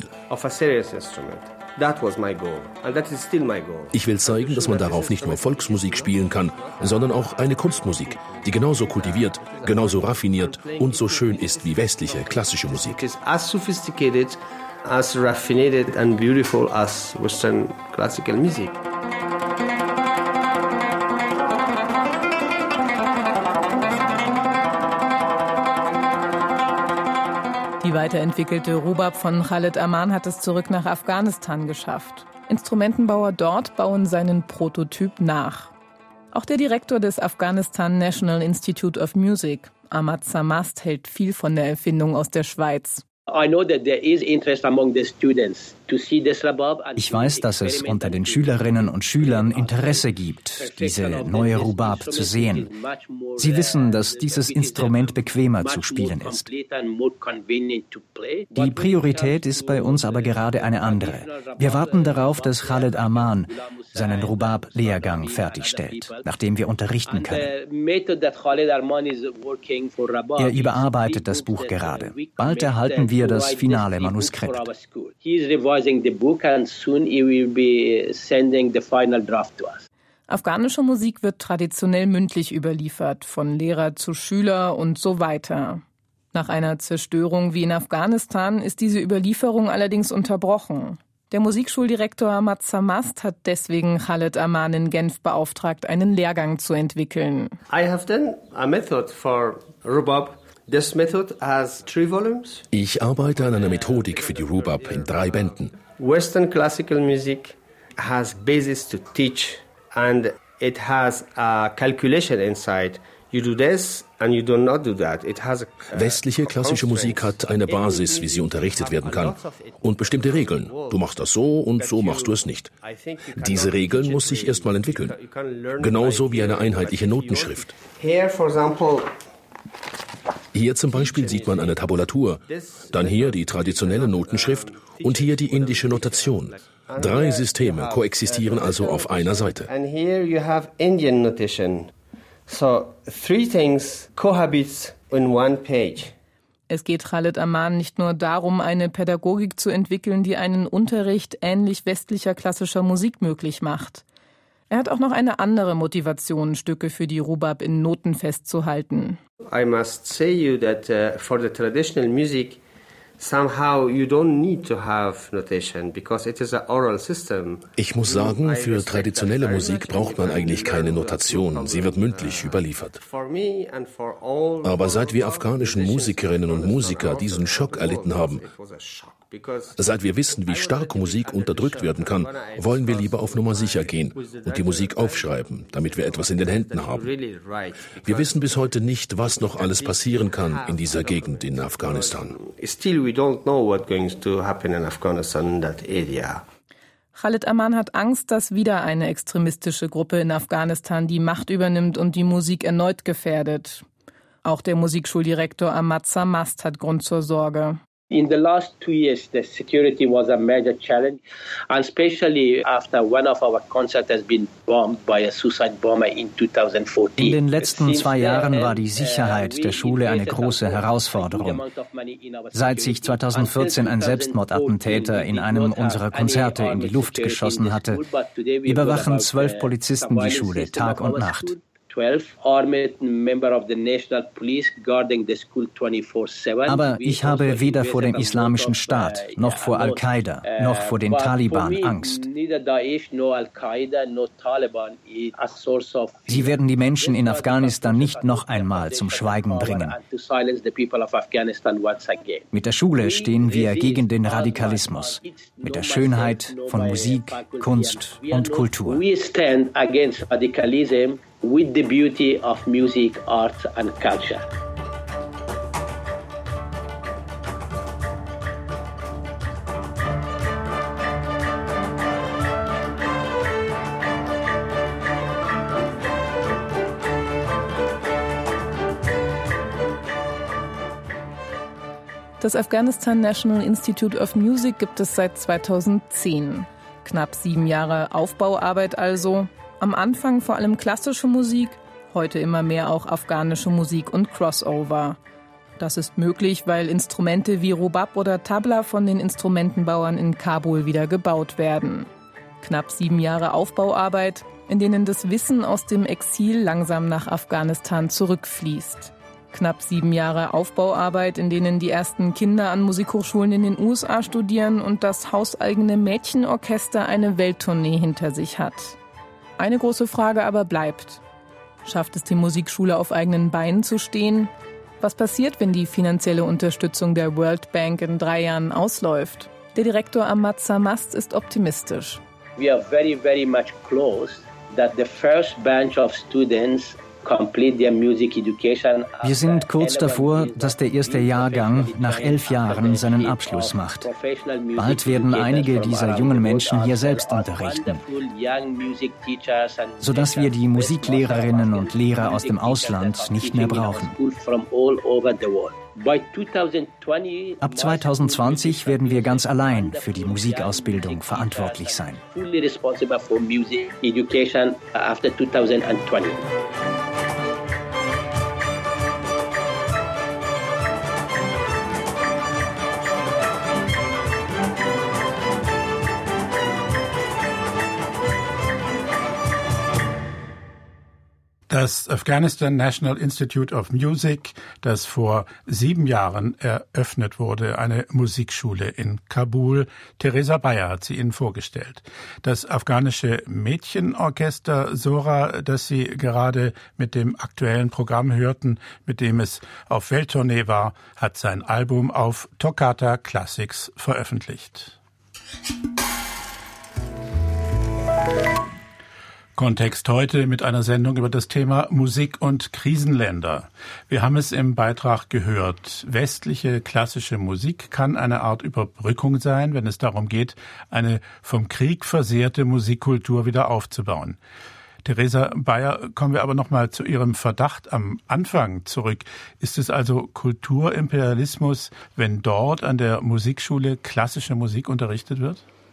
Speaker 10: Ich will zeigen, dass man darauf nicht nur Volksmusik spielen kann, sondern auch eine Kunstmusik, die genauso kultiviert, genauso raffiniert und so schön ist wie westliche klassische Musik.
Speaker 9: As sophisticated, as raffinated and beautiful as Western classical music.
Speaker 3: Die weiterentwickelte Rubab von Khaled Aman hat es zurück nach Afghanistan geschafft. Instrumentenbauer dort bauen seinen Prototyp nach. Auch der Direktor des Afghanistan National Institute of Music, Ahmad Samast, hält viel von der Erfindung aus der Schweiz.
Speaker 5: Ich weiß, dass es unter den Schülerinnen und Schülern Interesse gibt, diese neue Rubab zu sehen. Sie wissen, dass dieses Instrument bequemer zu spielen ist. Die Priorität ist bei uns aber gerade eine andere. Wir warten darauf, dass Khaled Aman seinen Rubab-Lehrgang fertigstellt, nachdem wir unterrichten können. Er überarbeitet das Buch gerade. Bald erhalten wir das finale Manuskript.
Speaker 3: Afghanische Musik wird traditionell mündlich überliefert, von Lehrer zu Schüler und so weiter. Nach einer Zerstörung wie in Afghanistan ist diese Überlieferung allerdings unterbrochen. Der Musikschuldirektor Ahmad Samast hat deswegen Khaled Aman in Genf beauftragt, einen Lehrgang zu entwickeln.
Speaker 9: I have done a method for Rubab. This method has three volumes.
Speaker 10: Ich arbeite an einer Methodik für die Rubab in drei Bänden.
Speaker 9: Western classical music has basis to teach and it has a calculation inside. You do this and you do not do that. It has a, uh,
Speaker 10: Westliche klassische Musik hat eine Basis, wie sie unterrichtet werden kann. Und bestimmte Regeln. Du machst das so und so machst du es nicht. Diese Regeln muss sich erst mal entwickeln. Genauso wie eine einheitliche Notenschrift.
Speaker 9: Here, for example,
Speaker 10: Hier zum Beispiel sieht man eine Tabulatur, dann hier die traditionelle Notenschrift und hier die indische Notation. Drei Systeme koexistieren also auf einer Seite.
Speaker 9: And here you have Indian notation. So three things cohabit in one page.
Speaker 3: Es geht Khalid Aman nicht nur darum, eine Pädagogik zu entwickeln, die einen Unterricht ähnlich westlicher klassischer Musik möglich macht. Er hat auch noch eine andere Motivation, Stücke für die Rubab in Noten festzuhalten.
Speaker 9: I must say you that uh, for the traditional music, somehow you don't need to have notation because it is an oral system.
Speaker 10: Ich muss sagen, für traditionelle Musik braucht man eigentlich keine Notation. Sie wird mündlich überliefert. Aber seit wir afghanischen Musikerinnen und Musiker diesen Schock erlitten haben, seit wir wissen, wie stark Musik unterdrückt werden kann, wollen wir lieber auf Nummer sicher gehen und die Musik aufschreiben, damit wir etwas in den Händen haben. Wir wissen bis heute nicht, was noch alles passieren kann in dieser Gegend in Afghanistan.
Speaker 9: Still we don't know what's going to happen in Afghanistan in that area.
Speaker 3: Khalid Aman hat Angst, dass wieder eine extremistische Gruppe in Afghanistan die Macht übernimmt und die Musik erneut gefährdet. Auch der Musikschuldirektor Ahmad Samast hat Grund zur Sorge.
Speaker 4: In the last two years, the security was a major challenge, and especially after one of our concerts has been bombed by a suicide bomber in twenty fourteen.
Speaker 5: In den letzten zwei Jahren war die Sicherheit der Schule eine große Herausforderung. Seit sich zwanzig vierzehn ein Selbstmordattentäter in einem unserer Konzerte in die Luft geschossen hatte, überwachen zwölf Polizisten die Schule Tag und Nacht. Aber ich habe weder vor dem Islamischen Staat, noch vor Al-Qaida, noch vor den Taliban Angst. Sie werden die Menschen in Afghanistan nicht noch einmal zum Schweigen bringen. Mit der Schule stehen wir gegen den Radikalismus, mit der Schönheit von Musik, Kunst und Kultur.
Speaker 4: With the beauty of music, art and culture.
Speaker 3: Das Afghanistan National Institute of Music gibt es seit zweitausendzehn. Knapp sieben Jahre Aufbauarbeit also. Am Anfang vor allem klassische Musik, heute immer mehr auch afghanische Musik und Crossover. Das ist möglich, weil Instrumente wie Rubab oder Tabla von den Instrumentenbauern in Kabul wieder gebaut werden. Knapp sieben Jahre Aufbauarbeit, in denen das Wissen aus dem Exil langsam nach Afghanistan zurückfließt. Knapp sieben Jahre Aufbauarbeit, in denen die ersten Kinder an Musikhochschulen in den U S A studieren und das hauseigene Mädchenorchester eine Welttournee hinter sich hat. Eine große Frage aber bleibt. Schafft es die Musikschule auf eigenen Beinen zu stehen? Was passiert, wenn die finanzielle Unterstützung der World Bank in drei Jahren ausläuft? Der Direktor Ahmad Samast ist optimistisch.
Speaker 4: We are very, very much close that the first batch of students complete their music education.
Speaker 5: Wir sind kurz davor, dass der erste Jahrgang nach elf Jahren seinen Abschluss macht. Bald werden einige dieser jungen Menschen hier selbst unterrichten, sodass wir die Musiklehrerinnen und Lehrer aus dem Ausland nicht mehr brauchen. Ab zwanzig zwanzig werden wir ganz allein für die Musikausbildung verantwortlich sein.
Speaker 2: Das Afghanistan National Institute of Music, das vor sieben Jahren eröffnet wurde, eine Musikschule in Kabul. Theresa Beyer hat sie Ihnen vorgestellt. Das afghanische Mädchenorchester Sora, das Sie gerade mit dem aktuellen Programm hörten, mit dem es auf Welttournee war, hat sein Album auf Toccata Classics veröffentlicht. Kontext heute mit einer Sendung über das Thema Musik und Krisenländer. Wir haben es im Beitrag gehört. Westliche klassische Musik kann eine Art Überbrückung sein, wenn es darum geht, eine vom Krieg versehrte Musikkultur wieder aufzubauen. Theresa Beyer, kommen wir aber noch mal zu Ihrem Verdacht am Anfang zurück. Ist es also Kulturimperialismus, wenn dort an der Musikschule klassische Musik unterrichtet wird?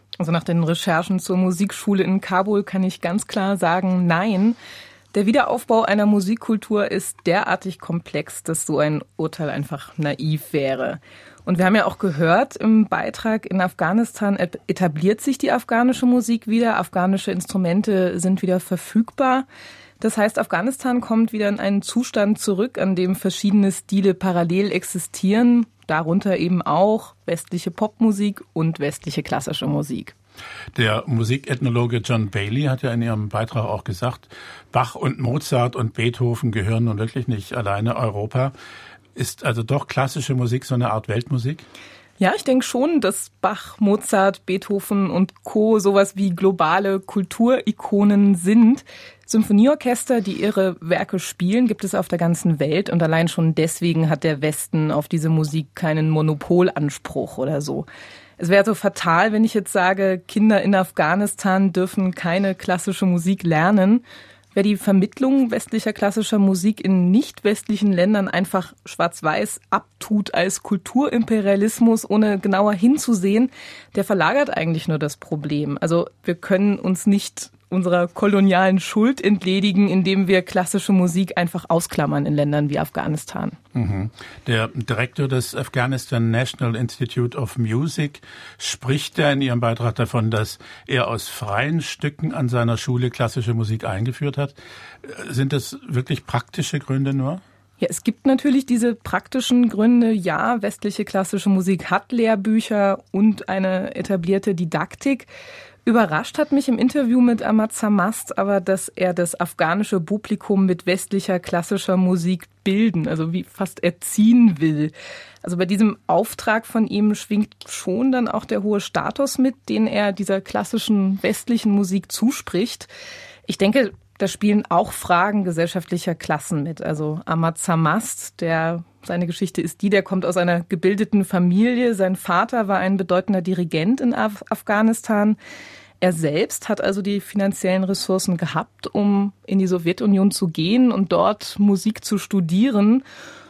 Speaker 3: Also nach den Recherchen zur Musikschule in Kabul kann ich ganz klar sagen, nein. Der Wiederaufbau einer Musikkultur ist derartig komplex, dass so ein Urteil einfach naiv wäre. Und wir haben ja auch gehört im Beitrag, in Afghanistan etabliert sich die afghanische Musik wieder, afghanische Instrumente sind wieder verfügbar. Das heißt, Afghanistan kommt wieder in einen Zustand zurück, an dem verschiedene Stile parallel existieren, darunter eben auch westliche Popmusik und westliche klassische Musik.
Speaker 2: Der Musikethnologe John Bailey hat ja in ihrem Beitrag auch gesagt, Bach und Mozart und Beethoven gehören nun wirklich nicht alleine Europa. Ist also doch klassische Musik so eine Art Weltmusik?
Speaker 3: Ja, ich denke schon, dass Bach, Mozart, Beethoven und Co. sowas wie globale Kulturikonen sind. Symphonieorchester, die ihre Werke spielen, gibt es auf der ganzen Welt und allein schon deswegen hat der Westen auf diese Musik keinen Monopolanspruch oder so. Es wäre so fatal, wenn ich jetzt sage, Kinder in Afghanistan dürfen keine klassische Musik lernen. Wer die Vermittlung westlicher klassischer Musik in nicht-westlichen Ländern einfach schwarz-weiß abtut als Kulturimperialismus, ohne genauer hinzusehen, der verlagert eigentlich nur das Problem. Also wir können uns nicht unserer kolonialen Schuld entledigen, indem wir klassische Musik einfach ausklammern in Ländern wie Afghanistan.
Speaker 2: Mhm. Der Direktor des Afghanistan National Institute of Music spricht ja in ihrem Beitrag davon, dass er aus freien Stücken an seiner Schule klassische Musik eingeführt hat. Sind das wirklich praktische Gründe nur?
Speaker 3: Ja, es gibt natürlich diese praktischen Gründe. Ja, westliche klassische Musik hat Lehrbücher und eine etablierte Didaktik. Überrascht hat mich im Interview mit Ahmad Samast aber, dass er das afghanische Publikum mit westlicher klassischer Musik bilden, also wie fast erziehen will. Also bei diesem Auftrag von ihm schwingt schon dann auch der hohe Status mit, den er dieser klassischen westlichen Musik zuspricht. Ich denke, da spielen auch Fragen gesellschaftlicher Klassen mit. Also Ahmad Samast, der seine Geschichte ist die, der kommt aus einer gebildeten Familie. Sein Vater war ein bedeutender Dirigent in Af- Afghanistan. Er selbst hat also die finanziellen Ressourcen gehabt, um in die Sowjetunion zu gehen und dort Musik zu studieren.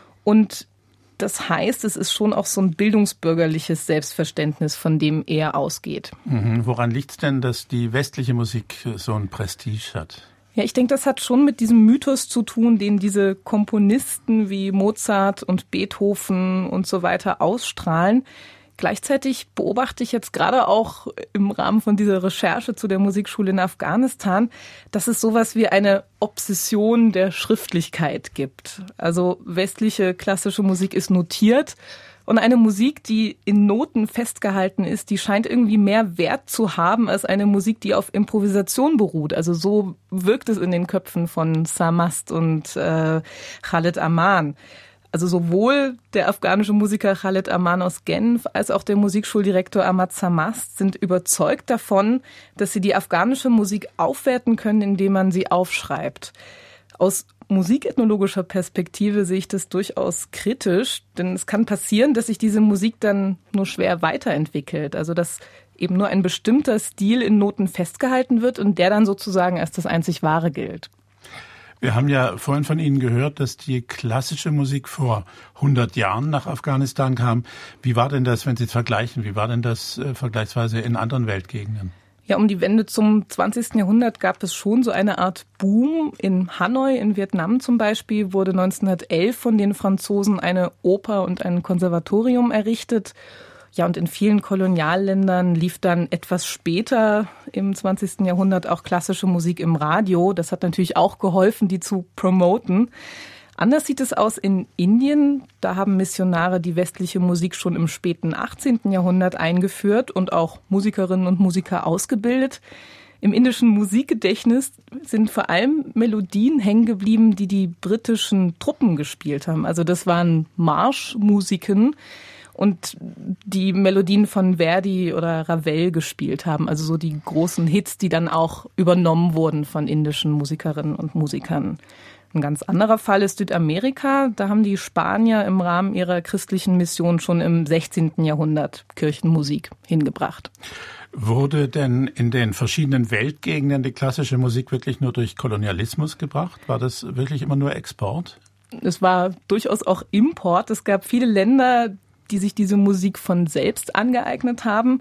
Speaker 3: Und das heißt, es ist schon auch so ein bildungsbürgerliches Selbstverständnis, von dem er ausgeht.
Speaker 2: Mhm. Woran liegt es denn, dass die westliche Musik so ein Prestige hat?
Speaker 3: Ja, ich denke, das hat schon mit diesem Mythos zu tun, den diese Komponisten wie Mozart und Beethoven und so weiter ausstrahlen. Gleichzeitig beobachte ich jetzt gerade auch im Rahmen von dieser Recherche zu der Musikschule in Afghanistan, dass es sowas wie eine Obsession der Schriftlichkeit gibt. Also westliche klassische Musik ist notiert. Und eine Musik, die in Noten festgehalten ist, die scheint irgendwie mehr Wert zu haben als eine Musik, die auf Improvisation beruht. Also so wirkt es in den Köpfen von Samast und äh, Khaled Aman. Also sowohl der afghanische Musiker Khaled Aman aus Genf als auch der Musikschuldirektor Ahmad Samast sind überzeugt davon, dass sie die afghanische Musik aufwerten können, indem man sie aufschreibt. Aus musikethnologischer Perspektive sehe ich das durchaus kritisch, denn es kann passieren, dass sich diese Musik dann nur schwer weiterentwickelt. Also dass eben nur ein bestimmter Stil in Noten festgehalten wird und der dann sozusagen als das einzig Wahre gilt.
Speaker 2: Wir haben ja vorhin von Ihnen gehört, dass die klassische Musik vor hundert Jahren nach Afghanistan kam. Wie war denn das, wenn Sie es vergleichen, wie war denn das äh, vergleichsweise in anderen Weltgegenden?
Speaker 3: Ja, um die Wende zum zwanzigsten Jahrhundert gab es schon so eine Art Boom. In Hanoi in Vietnam zum Beispiel wurde neunzehnhundertelf von den Franzosen eine Oper und ein Konservatorium errichtet. Ja, und in vielen Kolonialländern lief dann etwas später im zwanzigsten Jahrhundert auch klassische Musik im Radio. Das hat natürlich auch geholfen, die zu promoten. Anders sieht es aus in Indien. Da haben Missionare die westliche Musik schon im späten achtzehnten Jahrhundert eingeführt und auch Musikerinnen und Musiker ausgebildet. Im indischen Musikgedächtnis sind vor allem Melodien hängen geblieben, die die britischen Truppen gespielt haben. Also das waren Marschmusiken und die Melodien von Verdi oder Ravel gespielt haben. Also so die großen Hits, die dann auch übernommen wurden von indischen Musikerinnen und Musikern. Ein ganz anderer Fall ist Südamerika. Da haben die Spanier im Rahmen ihrer christlichen Mission schon im sechzehnten Jahrhundert Kirchenmusik hingebracht.
Speaker 2: Wurde denn in den verschiedenen Weltgegenden die klassische Musik wirklich nur durch Kolonialismus gebracht? War das wirklich immer nur Export?
Speaker 3: Es war durchaus auch Import. Es gab viele Länder, die sich diese Musik von selbst angeeignet haben.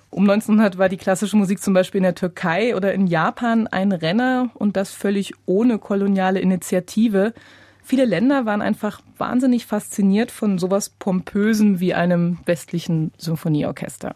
Speaker 3: Um neunzehnhundert war die klassische Musik zum Beispiel in der Türkei oder in Japan ein Renner und das völlig ohne koloniale Initiative. Viele Länder waren einfach wahnsinnig fasziniert von sowas Pompösem wie einem westlichen Symphonieorchester.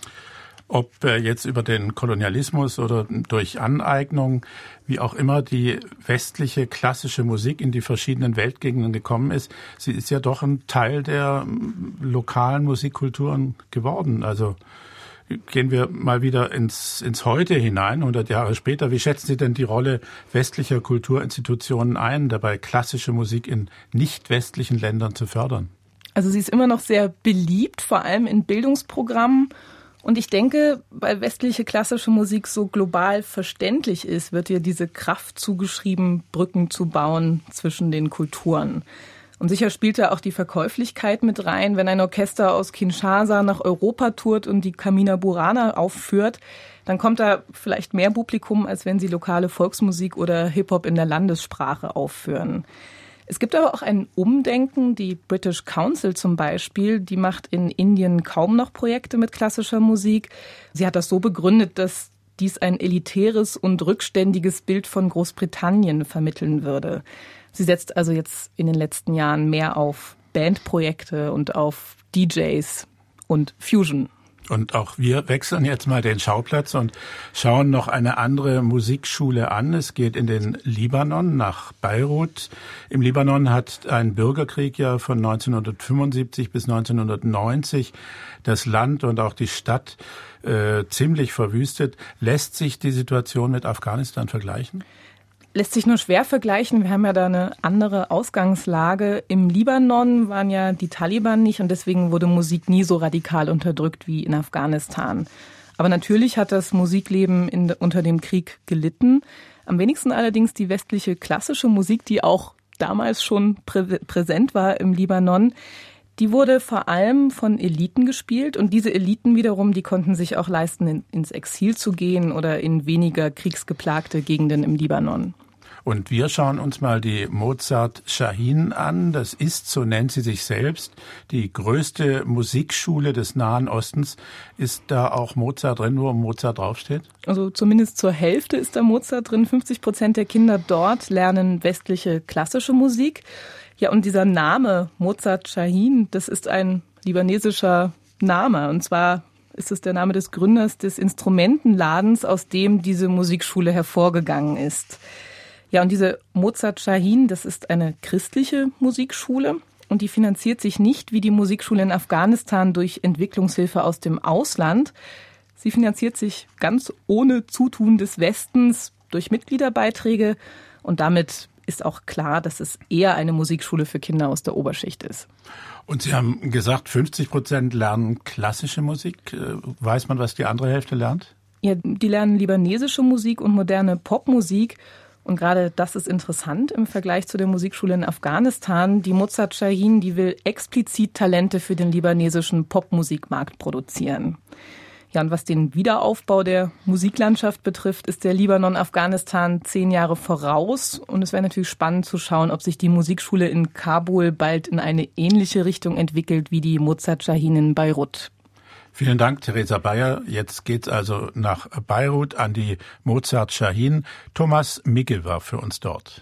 Speaker 2: Ob jetzt über den Kolonialismus oder durch Aneignung, wie auch immer die westliche klassische Musik in die verschiedenen Weltgegenden gekommen ist, sie ist ja doch ein Teil der lokalen Musikkulturen geworden. Also gehen wir mal wieder ins, ins Heute hinein, hundert Jahre später. Wie schätzen Sie denn die Rolle westlicher Kulturinstitutionen ein, dabei klassische Musik in nicht westlichen Ländern zu fördern?
Speaker 3: Also sie ist immer noch sehr beliebt, vor allem in Bildungsprogrammen. Und ich denke, weil westliche klassische Musik so global verständlich ist, wird ihr diese Kraft zugeschrieben, Brücken zu bauen zwischen den Kulturen. Und sicher spielt da auch die Verkäuflichkeit mit rein. Wenn ein Orchester aus Kinshasa nach Europa tourt und die Carmina Burana aufführt, dann kommt da vielleicht mehr Publikum, als wenn sie lokale Volksmusik oder Hip-Hop in der Landessprache aufführen. Es gibt aber auch ein Umdenken. Die British Council zum Beispiel, die macht in Indien kaum noch Projekte mit klassischer Musik. Sie hat das so begründet, dass dies ein elitäres und rückständiges Bild von Großbritannien vermitteln würde. Sie setzt also jetzt in den letzten Jahren mehr auf Bandprojekte und auf D Js und Fusion.
Speaker 2: Und auch wir wechseln jetzt mal den Schauplatz und schauen noch eine andere Musikschule an. Es geht in den Libanon, nach Beirut. Im Libanon hat ein Bürgerkrieg ja von neunzehnhundertfünfundsiebzig bis neunzehnhundertneunzig das Land und auch die Stadt äh, ziemlich verwüstet. Lässt sich die Situation mit Afghanistan vergleichen?
Speaker 3: Lässt sich nur schwer vergleichen. Wir haben ja da eine andere Ausgangslage. Im Libanon waren ja die Taliban nicht und deswegen wurde Musik nie so radikal unterdrückt wie in Afghanistan. Aber natürlich hat das Musikleben in, unter dem Krieg gelitten. Am wenigsten allerdings die westliche klassische Musik, die auch damals schon prä- präsent war im Libanon. Die wurde vor allem von Eliten gespielt und diese Eliten wiederum, die konnten sich auch leisten, in, ins Exil zu gehen oder in weniger kriegsgeplagte Gegenden im Libanon.
Speaker 2: Und wir schauen uns mal die Mozart Shahin an. Das ist, so nennt sie sich selbst, die größte Musikschule des Nahen Ostens. Ist da auch Mozart drin, wo Mozart draufsteht?
Speaker 3: Also zumindest zur Hälfte ist da Mozart drin. fünfzig Prozent der Kinder dort lernen westliche klassische Musik. Ja, und dieser Name Mozart Shahin, das ist ein libanesischer Name. Und zwar ist es der Name des Gründers des Instrumentenladens, aus dem diese Musikschule hervorgegangen ist. Ja, und diese Mozart Shahin, das ist eine christliche Musikschule und die finanziert sich nicht wie die Musikschule in Afghanistan durch Entwicklungshilfe aus dem Ausland. Sie finanziert sich ganz ohne Zutun des Westens durch Mitgliederbeiträge und damit ist auch klar, dass es eher eine Musikschule für Kinder aus der Oberschicht ist.
Speaker 2: Und Sie haben gesagt, fünfzig Prozent lernen klassische Musik. Weiß man, was die andere Hälfte lernt?
Speaker 3: Ja, die lernen libanesische Musik und moderne Popmusik. Und gerade das ist interessant im Vergleich zu der Musikschule in Afghanistan. Die Mozart Shahin, die will explizit Talente für den libanesischen Popmusikmarkt produzieren. Ja, und was den Wiederaufbau der Musiklandschaft betrifft, ist der Libanon Afghanistan zehn Jahre voraus. Und es wäre natürlich spannend zu schauen, ob sich die Musikschule in Kabul bald in eine ähnliche Richtung entwickelt wie die Mozart Shahin in Beirut.
Speaker 2: Vielen Dank, Theresa Bayer. Jetzt geht's also nach Beirut an die Mozart Shahin. Thomas Migge war für uns dort.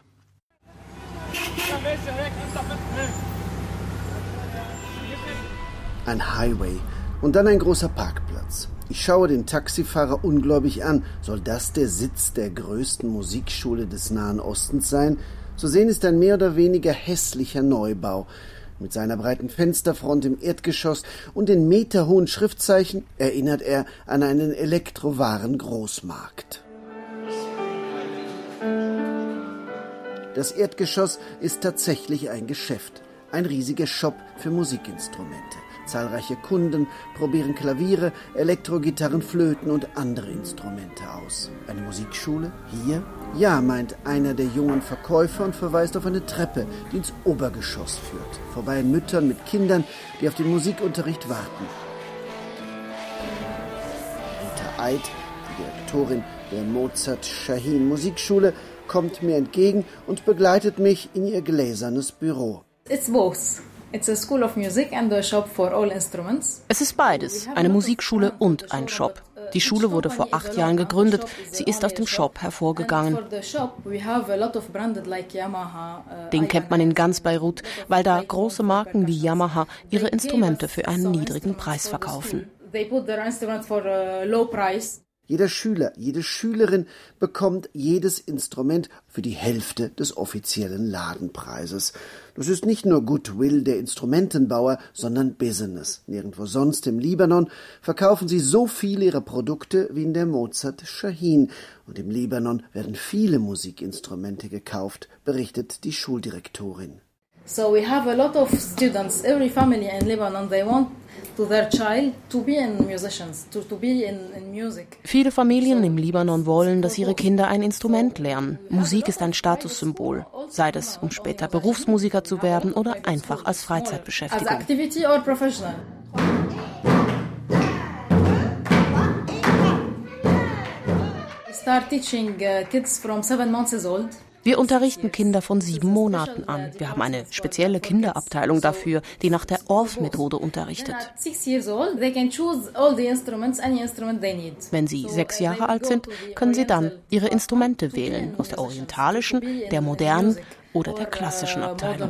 Speaker 11: Ein Highway und dann ein großer Parkplatz. Ich schaue den Taxifahrer ungläubig an. Soll das der Sitz der größten Musikschule des Nahen Ostens sein? Zu sehen ist ein mehr oder weniger hässlicher Neubau. Mit seiner breiten Fensterfront im Erdgeschoss und den meterhohen Schriftzeichen erinnert er an einen Elektrowaren-Großmarkt. Das Erdgeschoss ist tatsächlich ein Geschäft, ein riesiger Shop für Musikinstrumente. Zahlreiche Kunden probieren Klaviere, Elektrogitarren, Flöten und andere Instrumente aus. Eine Musikschule? Hier? Ja, meint einer der jungen Verkäufer und verweist auf eine Treppe, die ins Obergeschoss führt. Vorbei an Müttern mit Kindern, die auf den Musikunterricht warten. Rita Eid, die Direktorin der Mozart Shahin Musikschule, kommt mir entgegen und begleitet mich in ihr gläsernes Büro.
Speaker 12: It's both. Es ist beides, eine Musikschule und ein Shop. Die Schule wurde vor acht Jahren gegründet. Sie ist aus dem Shop hervorgegangen. Den kennt man in ganz Beirut, weil da große Marken wie Yamaha ihre Instrumente für einen niedrigen Preis verkaufen.
Speaker 11: Jeder Schüler, jede Schülerin bekommt jedes Instrument für die Hälfte des offiziellen Ladenpreises. Das ist nicht nur Goodwill der Instrumentenbauer, sondern Business. Nirgendwo sonst im Libanon verkaufen sie so viele ihrer Produkte wie in der Mozart Shahin. Und im Libanon werden viele Musikinstrumente gekauft, berichtet die Schuldirektorin.
Speaker 12: So we have a lot of students, every family in Lebanon, they want to their child to be in musicians, to, to be in, in music.
Speaker 13: Viele Familien im Libanon wollen, dass ihre Kinder ein Instrument lernen. Musik ist ein Statussymbol, sei das, um später Berufsmusiker zu werden oder einfach als Freizeitbeschäftigung.
Speaker 12: As activity or professional. We start teaching uh, kids from seven months old.
Speaker 13: Wir unterrichten Kinder von sieben Monaten an. Wir haben eine spezielle Kinderabteilung dafür, die nach der Orff-Methode unterrichtet. Wenn sie sechs Jahre alt sind, können sie dann ihre Instrumente wählen, aus der orientalischen, der modernen oder der klassischen Abteilung.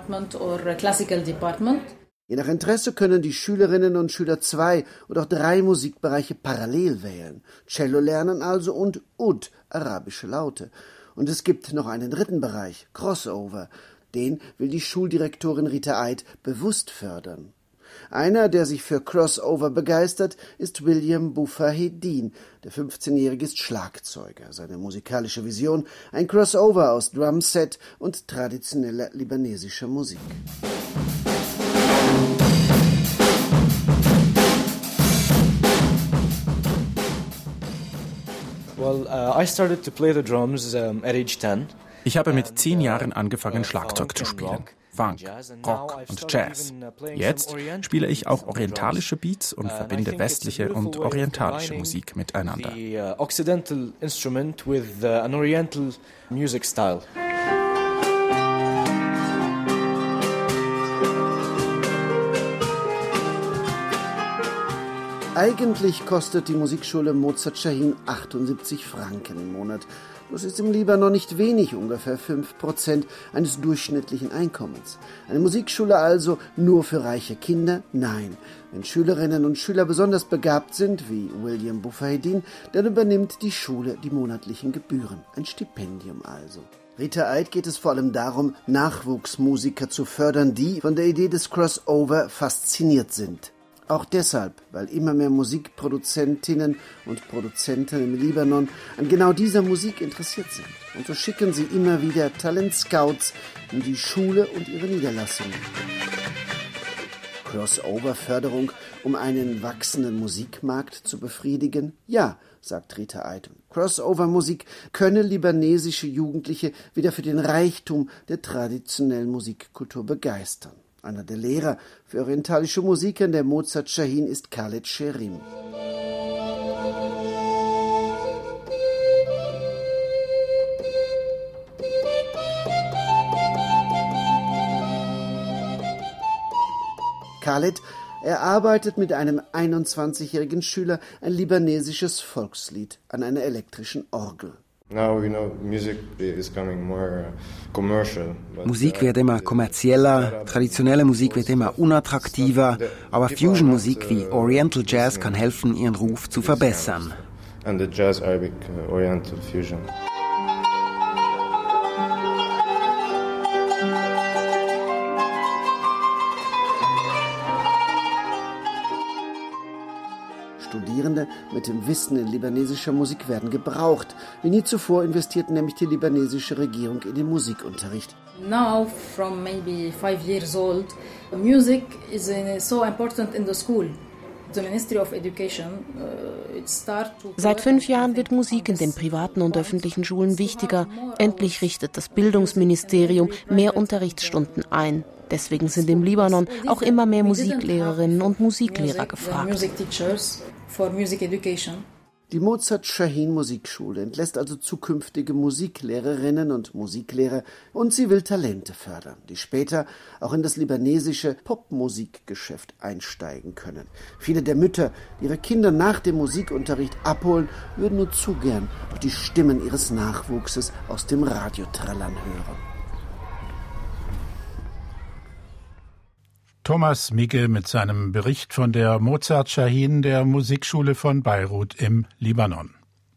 Speaker 11: Je nach Interesse können die Schülerinnen und Schüler zwei oder auch drei Musikbereiche parallel wählen. Cello lernen also und Ud, arabische Laute. Und es gibt noch einen dritten Bereich, Crossover. Den will die Schuldirektorin Rita Eid bewusst fördern. Einer, der sich für Crossover begeistert, ist William Boufahedin. Der fünfzehnjährige ist Schlagzeuger. Seine musikalische Vision, ein Crossover aus Drumset und traditioneller libanesischer Musik.
Speaker 14: Ich habe mit zehn Jahren angefangen, Schlagzeug zu spielen. Funk, Rock und Jazz. Jetzt spiele ich auch orientalische Beats und verbinde westliche und orientalische Musik miteinander.
Speaker 11: Eigentlich kostet die Musikschule Mozart Shahin achtundsiebzig Franken im Monat. Das ist im Libanon nicht wenig, ungefähr fünf Prozent eines durchschnittlichen Einkommens. Eine Musikschule also nur für reiche Kinder? Nein. Wenn Schülerinnen und Schüler besonders begabt sind, wie William Boufahedin, dann übernimmt die Schule die monatlichen Gebühren. Ein Stipendium also. Rita Eid geht es vor allem darum, Nachwuchsmusiker zu fördern, die von der Idee des Crossover fasziniert sind. Auch deshalb, weil immer mehr Musikproduzentinnen und Produzenten im Libanon an genau dieser Musik interessiert sind. Und so schicken sie immer wieder Talentscouts in die Schule und ihre Niederlassungen. Crossover-Förderung, um einen wachsenden Musikmarkt zu befriedigen? Ja, sagt Rita Eid. Crossover-Musik könne libanesische Jugendliche wieder für den Reichtum der traditionellen Musikkultur begeistern. Einer der Lehrer für orientalische Musik in der Mozart Shahin ist Khaled Sherim. Khaled erarbeitet mit einem einundzwanzigjährigen Schüler ein libanesisches Volkslied an einer elektrischen Orgel.
Speaker 15: Musik wird immer kommerzieller, traditionelle Musik wird immer unattraktiver, aber Fusion-Musik wie Oriental Jazz kann helfen, ihren Ruf zu verbessern.
Speaker 16: And the Jazz Arabic uh, Oriental Fusion.
Speaker 11: Studierende mit dem Wissen in libanesischer Musik werden gebraucht. Wie nie zuvor investiert nämlich die libanesische Regierung in den Musikunterricht.
Speaker 12: Now, from maybe five years old, music is so important in the school. The Ministry of Education, uh, it start to
Speaker 13: Seit fünf Jahren wird Musik in den privaten und öffentlichen Schulen wichtiger. Endlich richtet das Bildungsministerium mehr Unterrichtsstunden ein. Deswegen sind im Libanon auch immer mehr Musiklehrerinnen und Musiklehrer gefragt.
Speaker 11: Die Mozart-Shahin-Musikschule entlässt also zukünftige Musiklehrerinnen und Musiklehrer und sie will Talente fördern, die später auch in das libanesische Popmusikgeschäft einsteigen können. Viele der Mütter, die ihre Kinder nach dem Musikunterricht abholen, würden nur zu gern auch die Stimmen ihres Nachwuchses aus dem Radio trällern hören.
Speaker 2: Thomas Migge mit seinem Bericht von der Mozart-Shahin der Musikschule von Beirut im Libanon.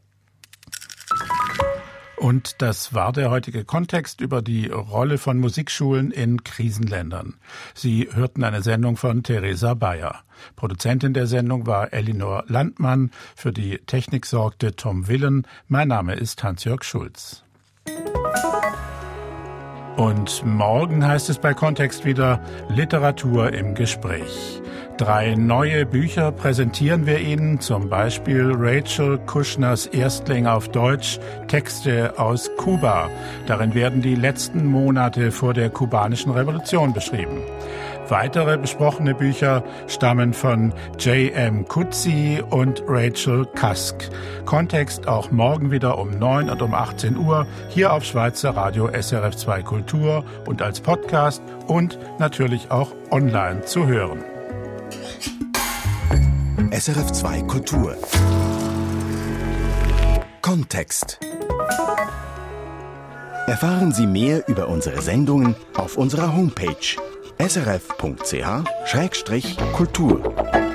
Speaker 2: Und das war der heutige Kontext über die Rolle von Musikschulen in Krisenländern. Sie hörten eine Sendung von Theresa Bayer. Produzentin der Sendung war Elinor Landmann. Für die Technik sorgte Tom Willen. Mein Name ist Hans-Jörg Schulz. Und morgen heißt es bei Kontext wieder Literatur im Gespräch. Drei neue Bücher präsentieren wir Ihnen, zum Beispiel Rachel Kuschners Erstling auf Deutsch, Texte aus Kuba. Darin werden die letzten Monate vor der kubanischen Revolution beschrieben. Weitere besprochene Bücher stammen von J M Kutzi und Rachel Kask. Kontext auch morgen wieder um neun und um achtzehn Uhr hier auf Schweizer Radio S R F zwei Kultur und als Podcast und natürlich auch online zu hören.
Speaker 1: S R F zwei Kultur. Kontext. Erfahren Sie mehr über unsere Sendungen auf unserer Homepage s r f punkt c h Schrägstrich Kultur.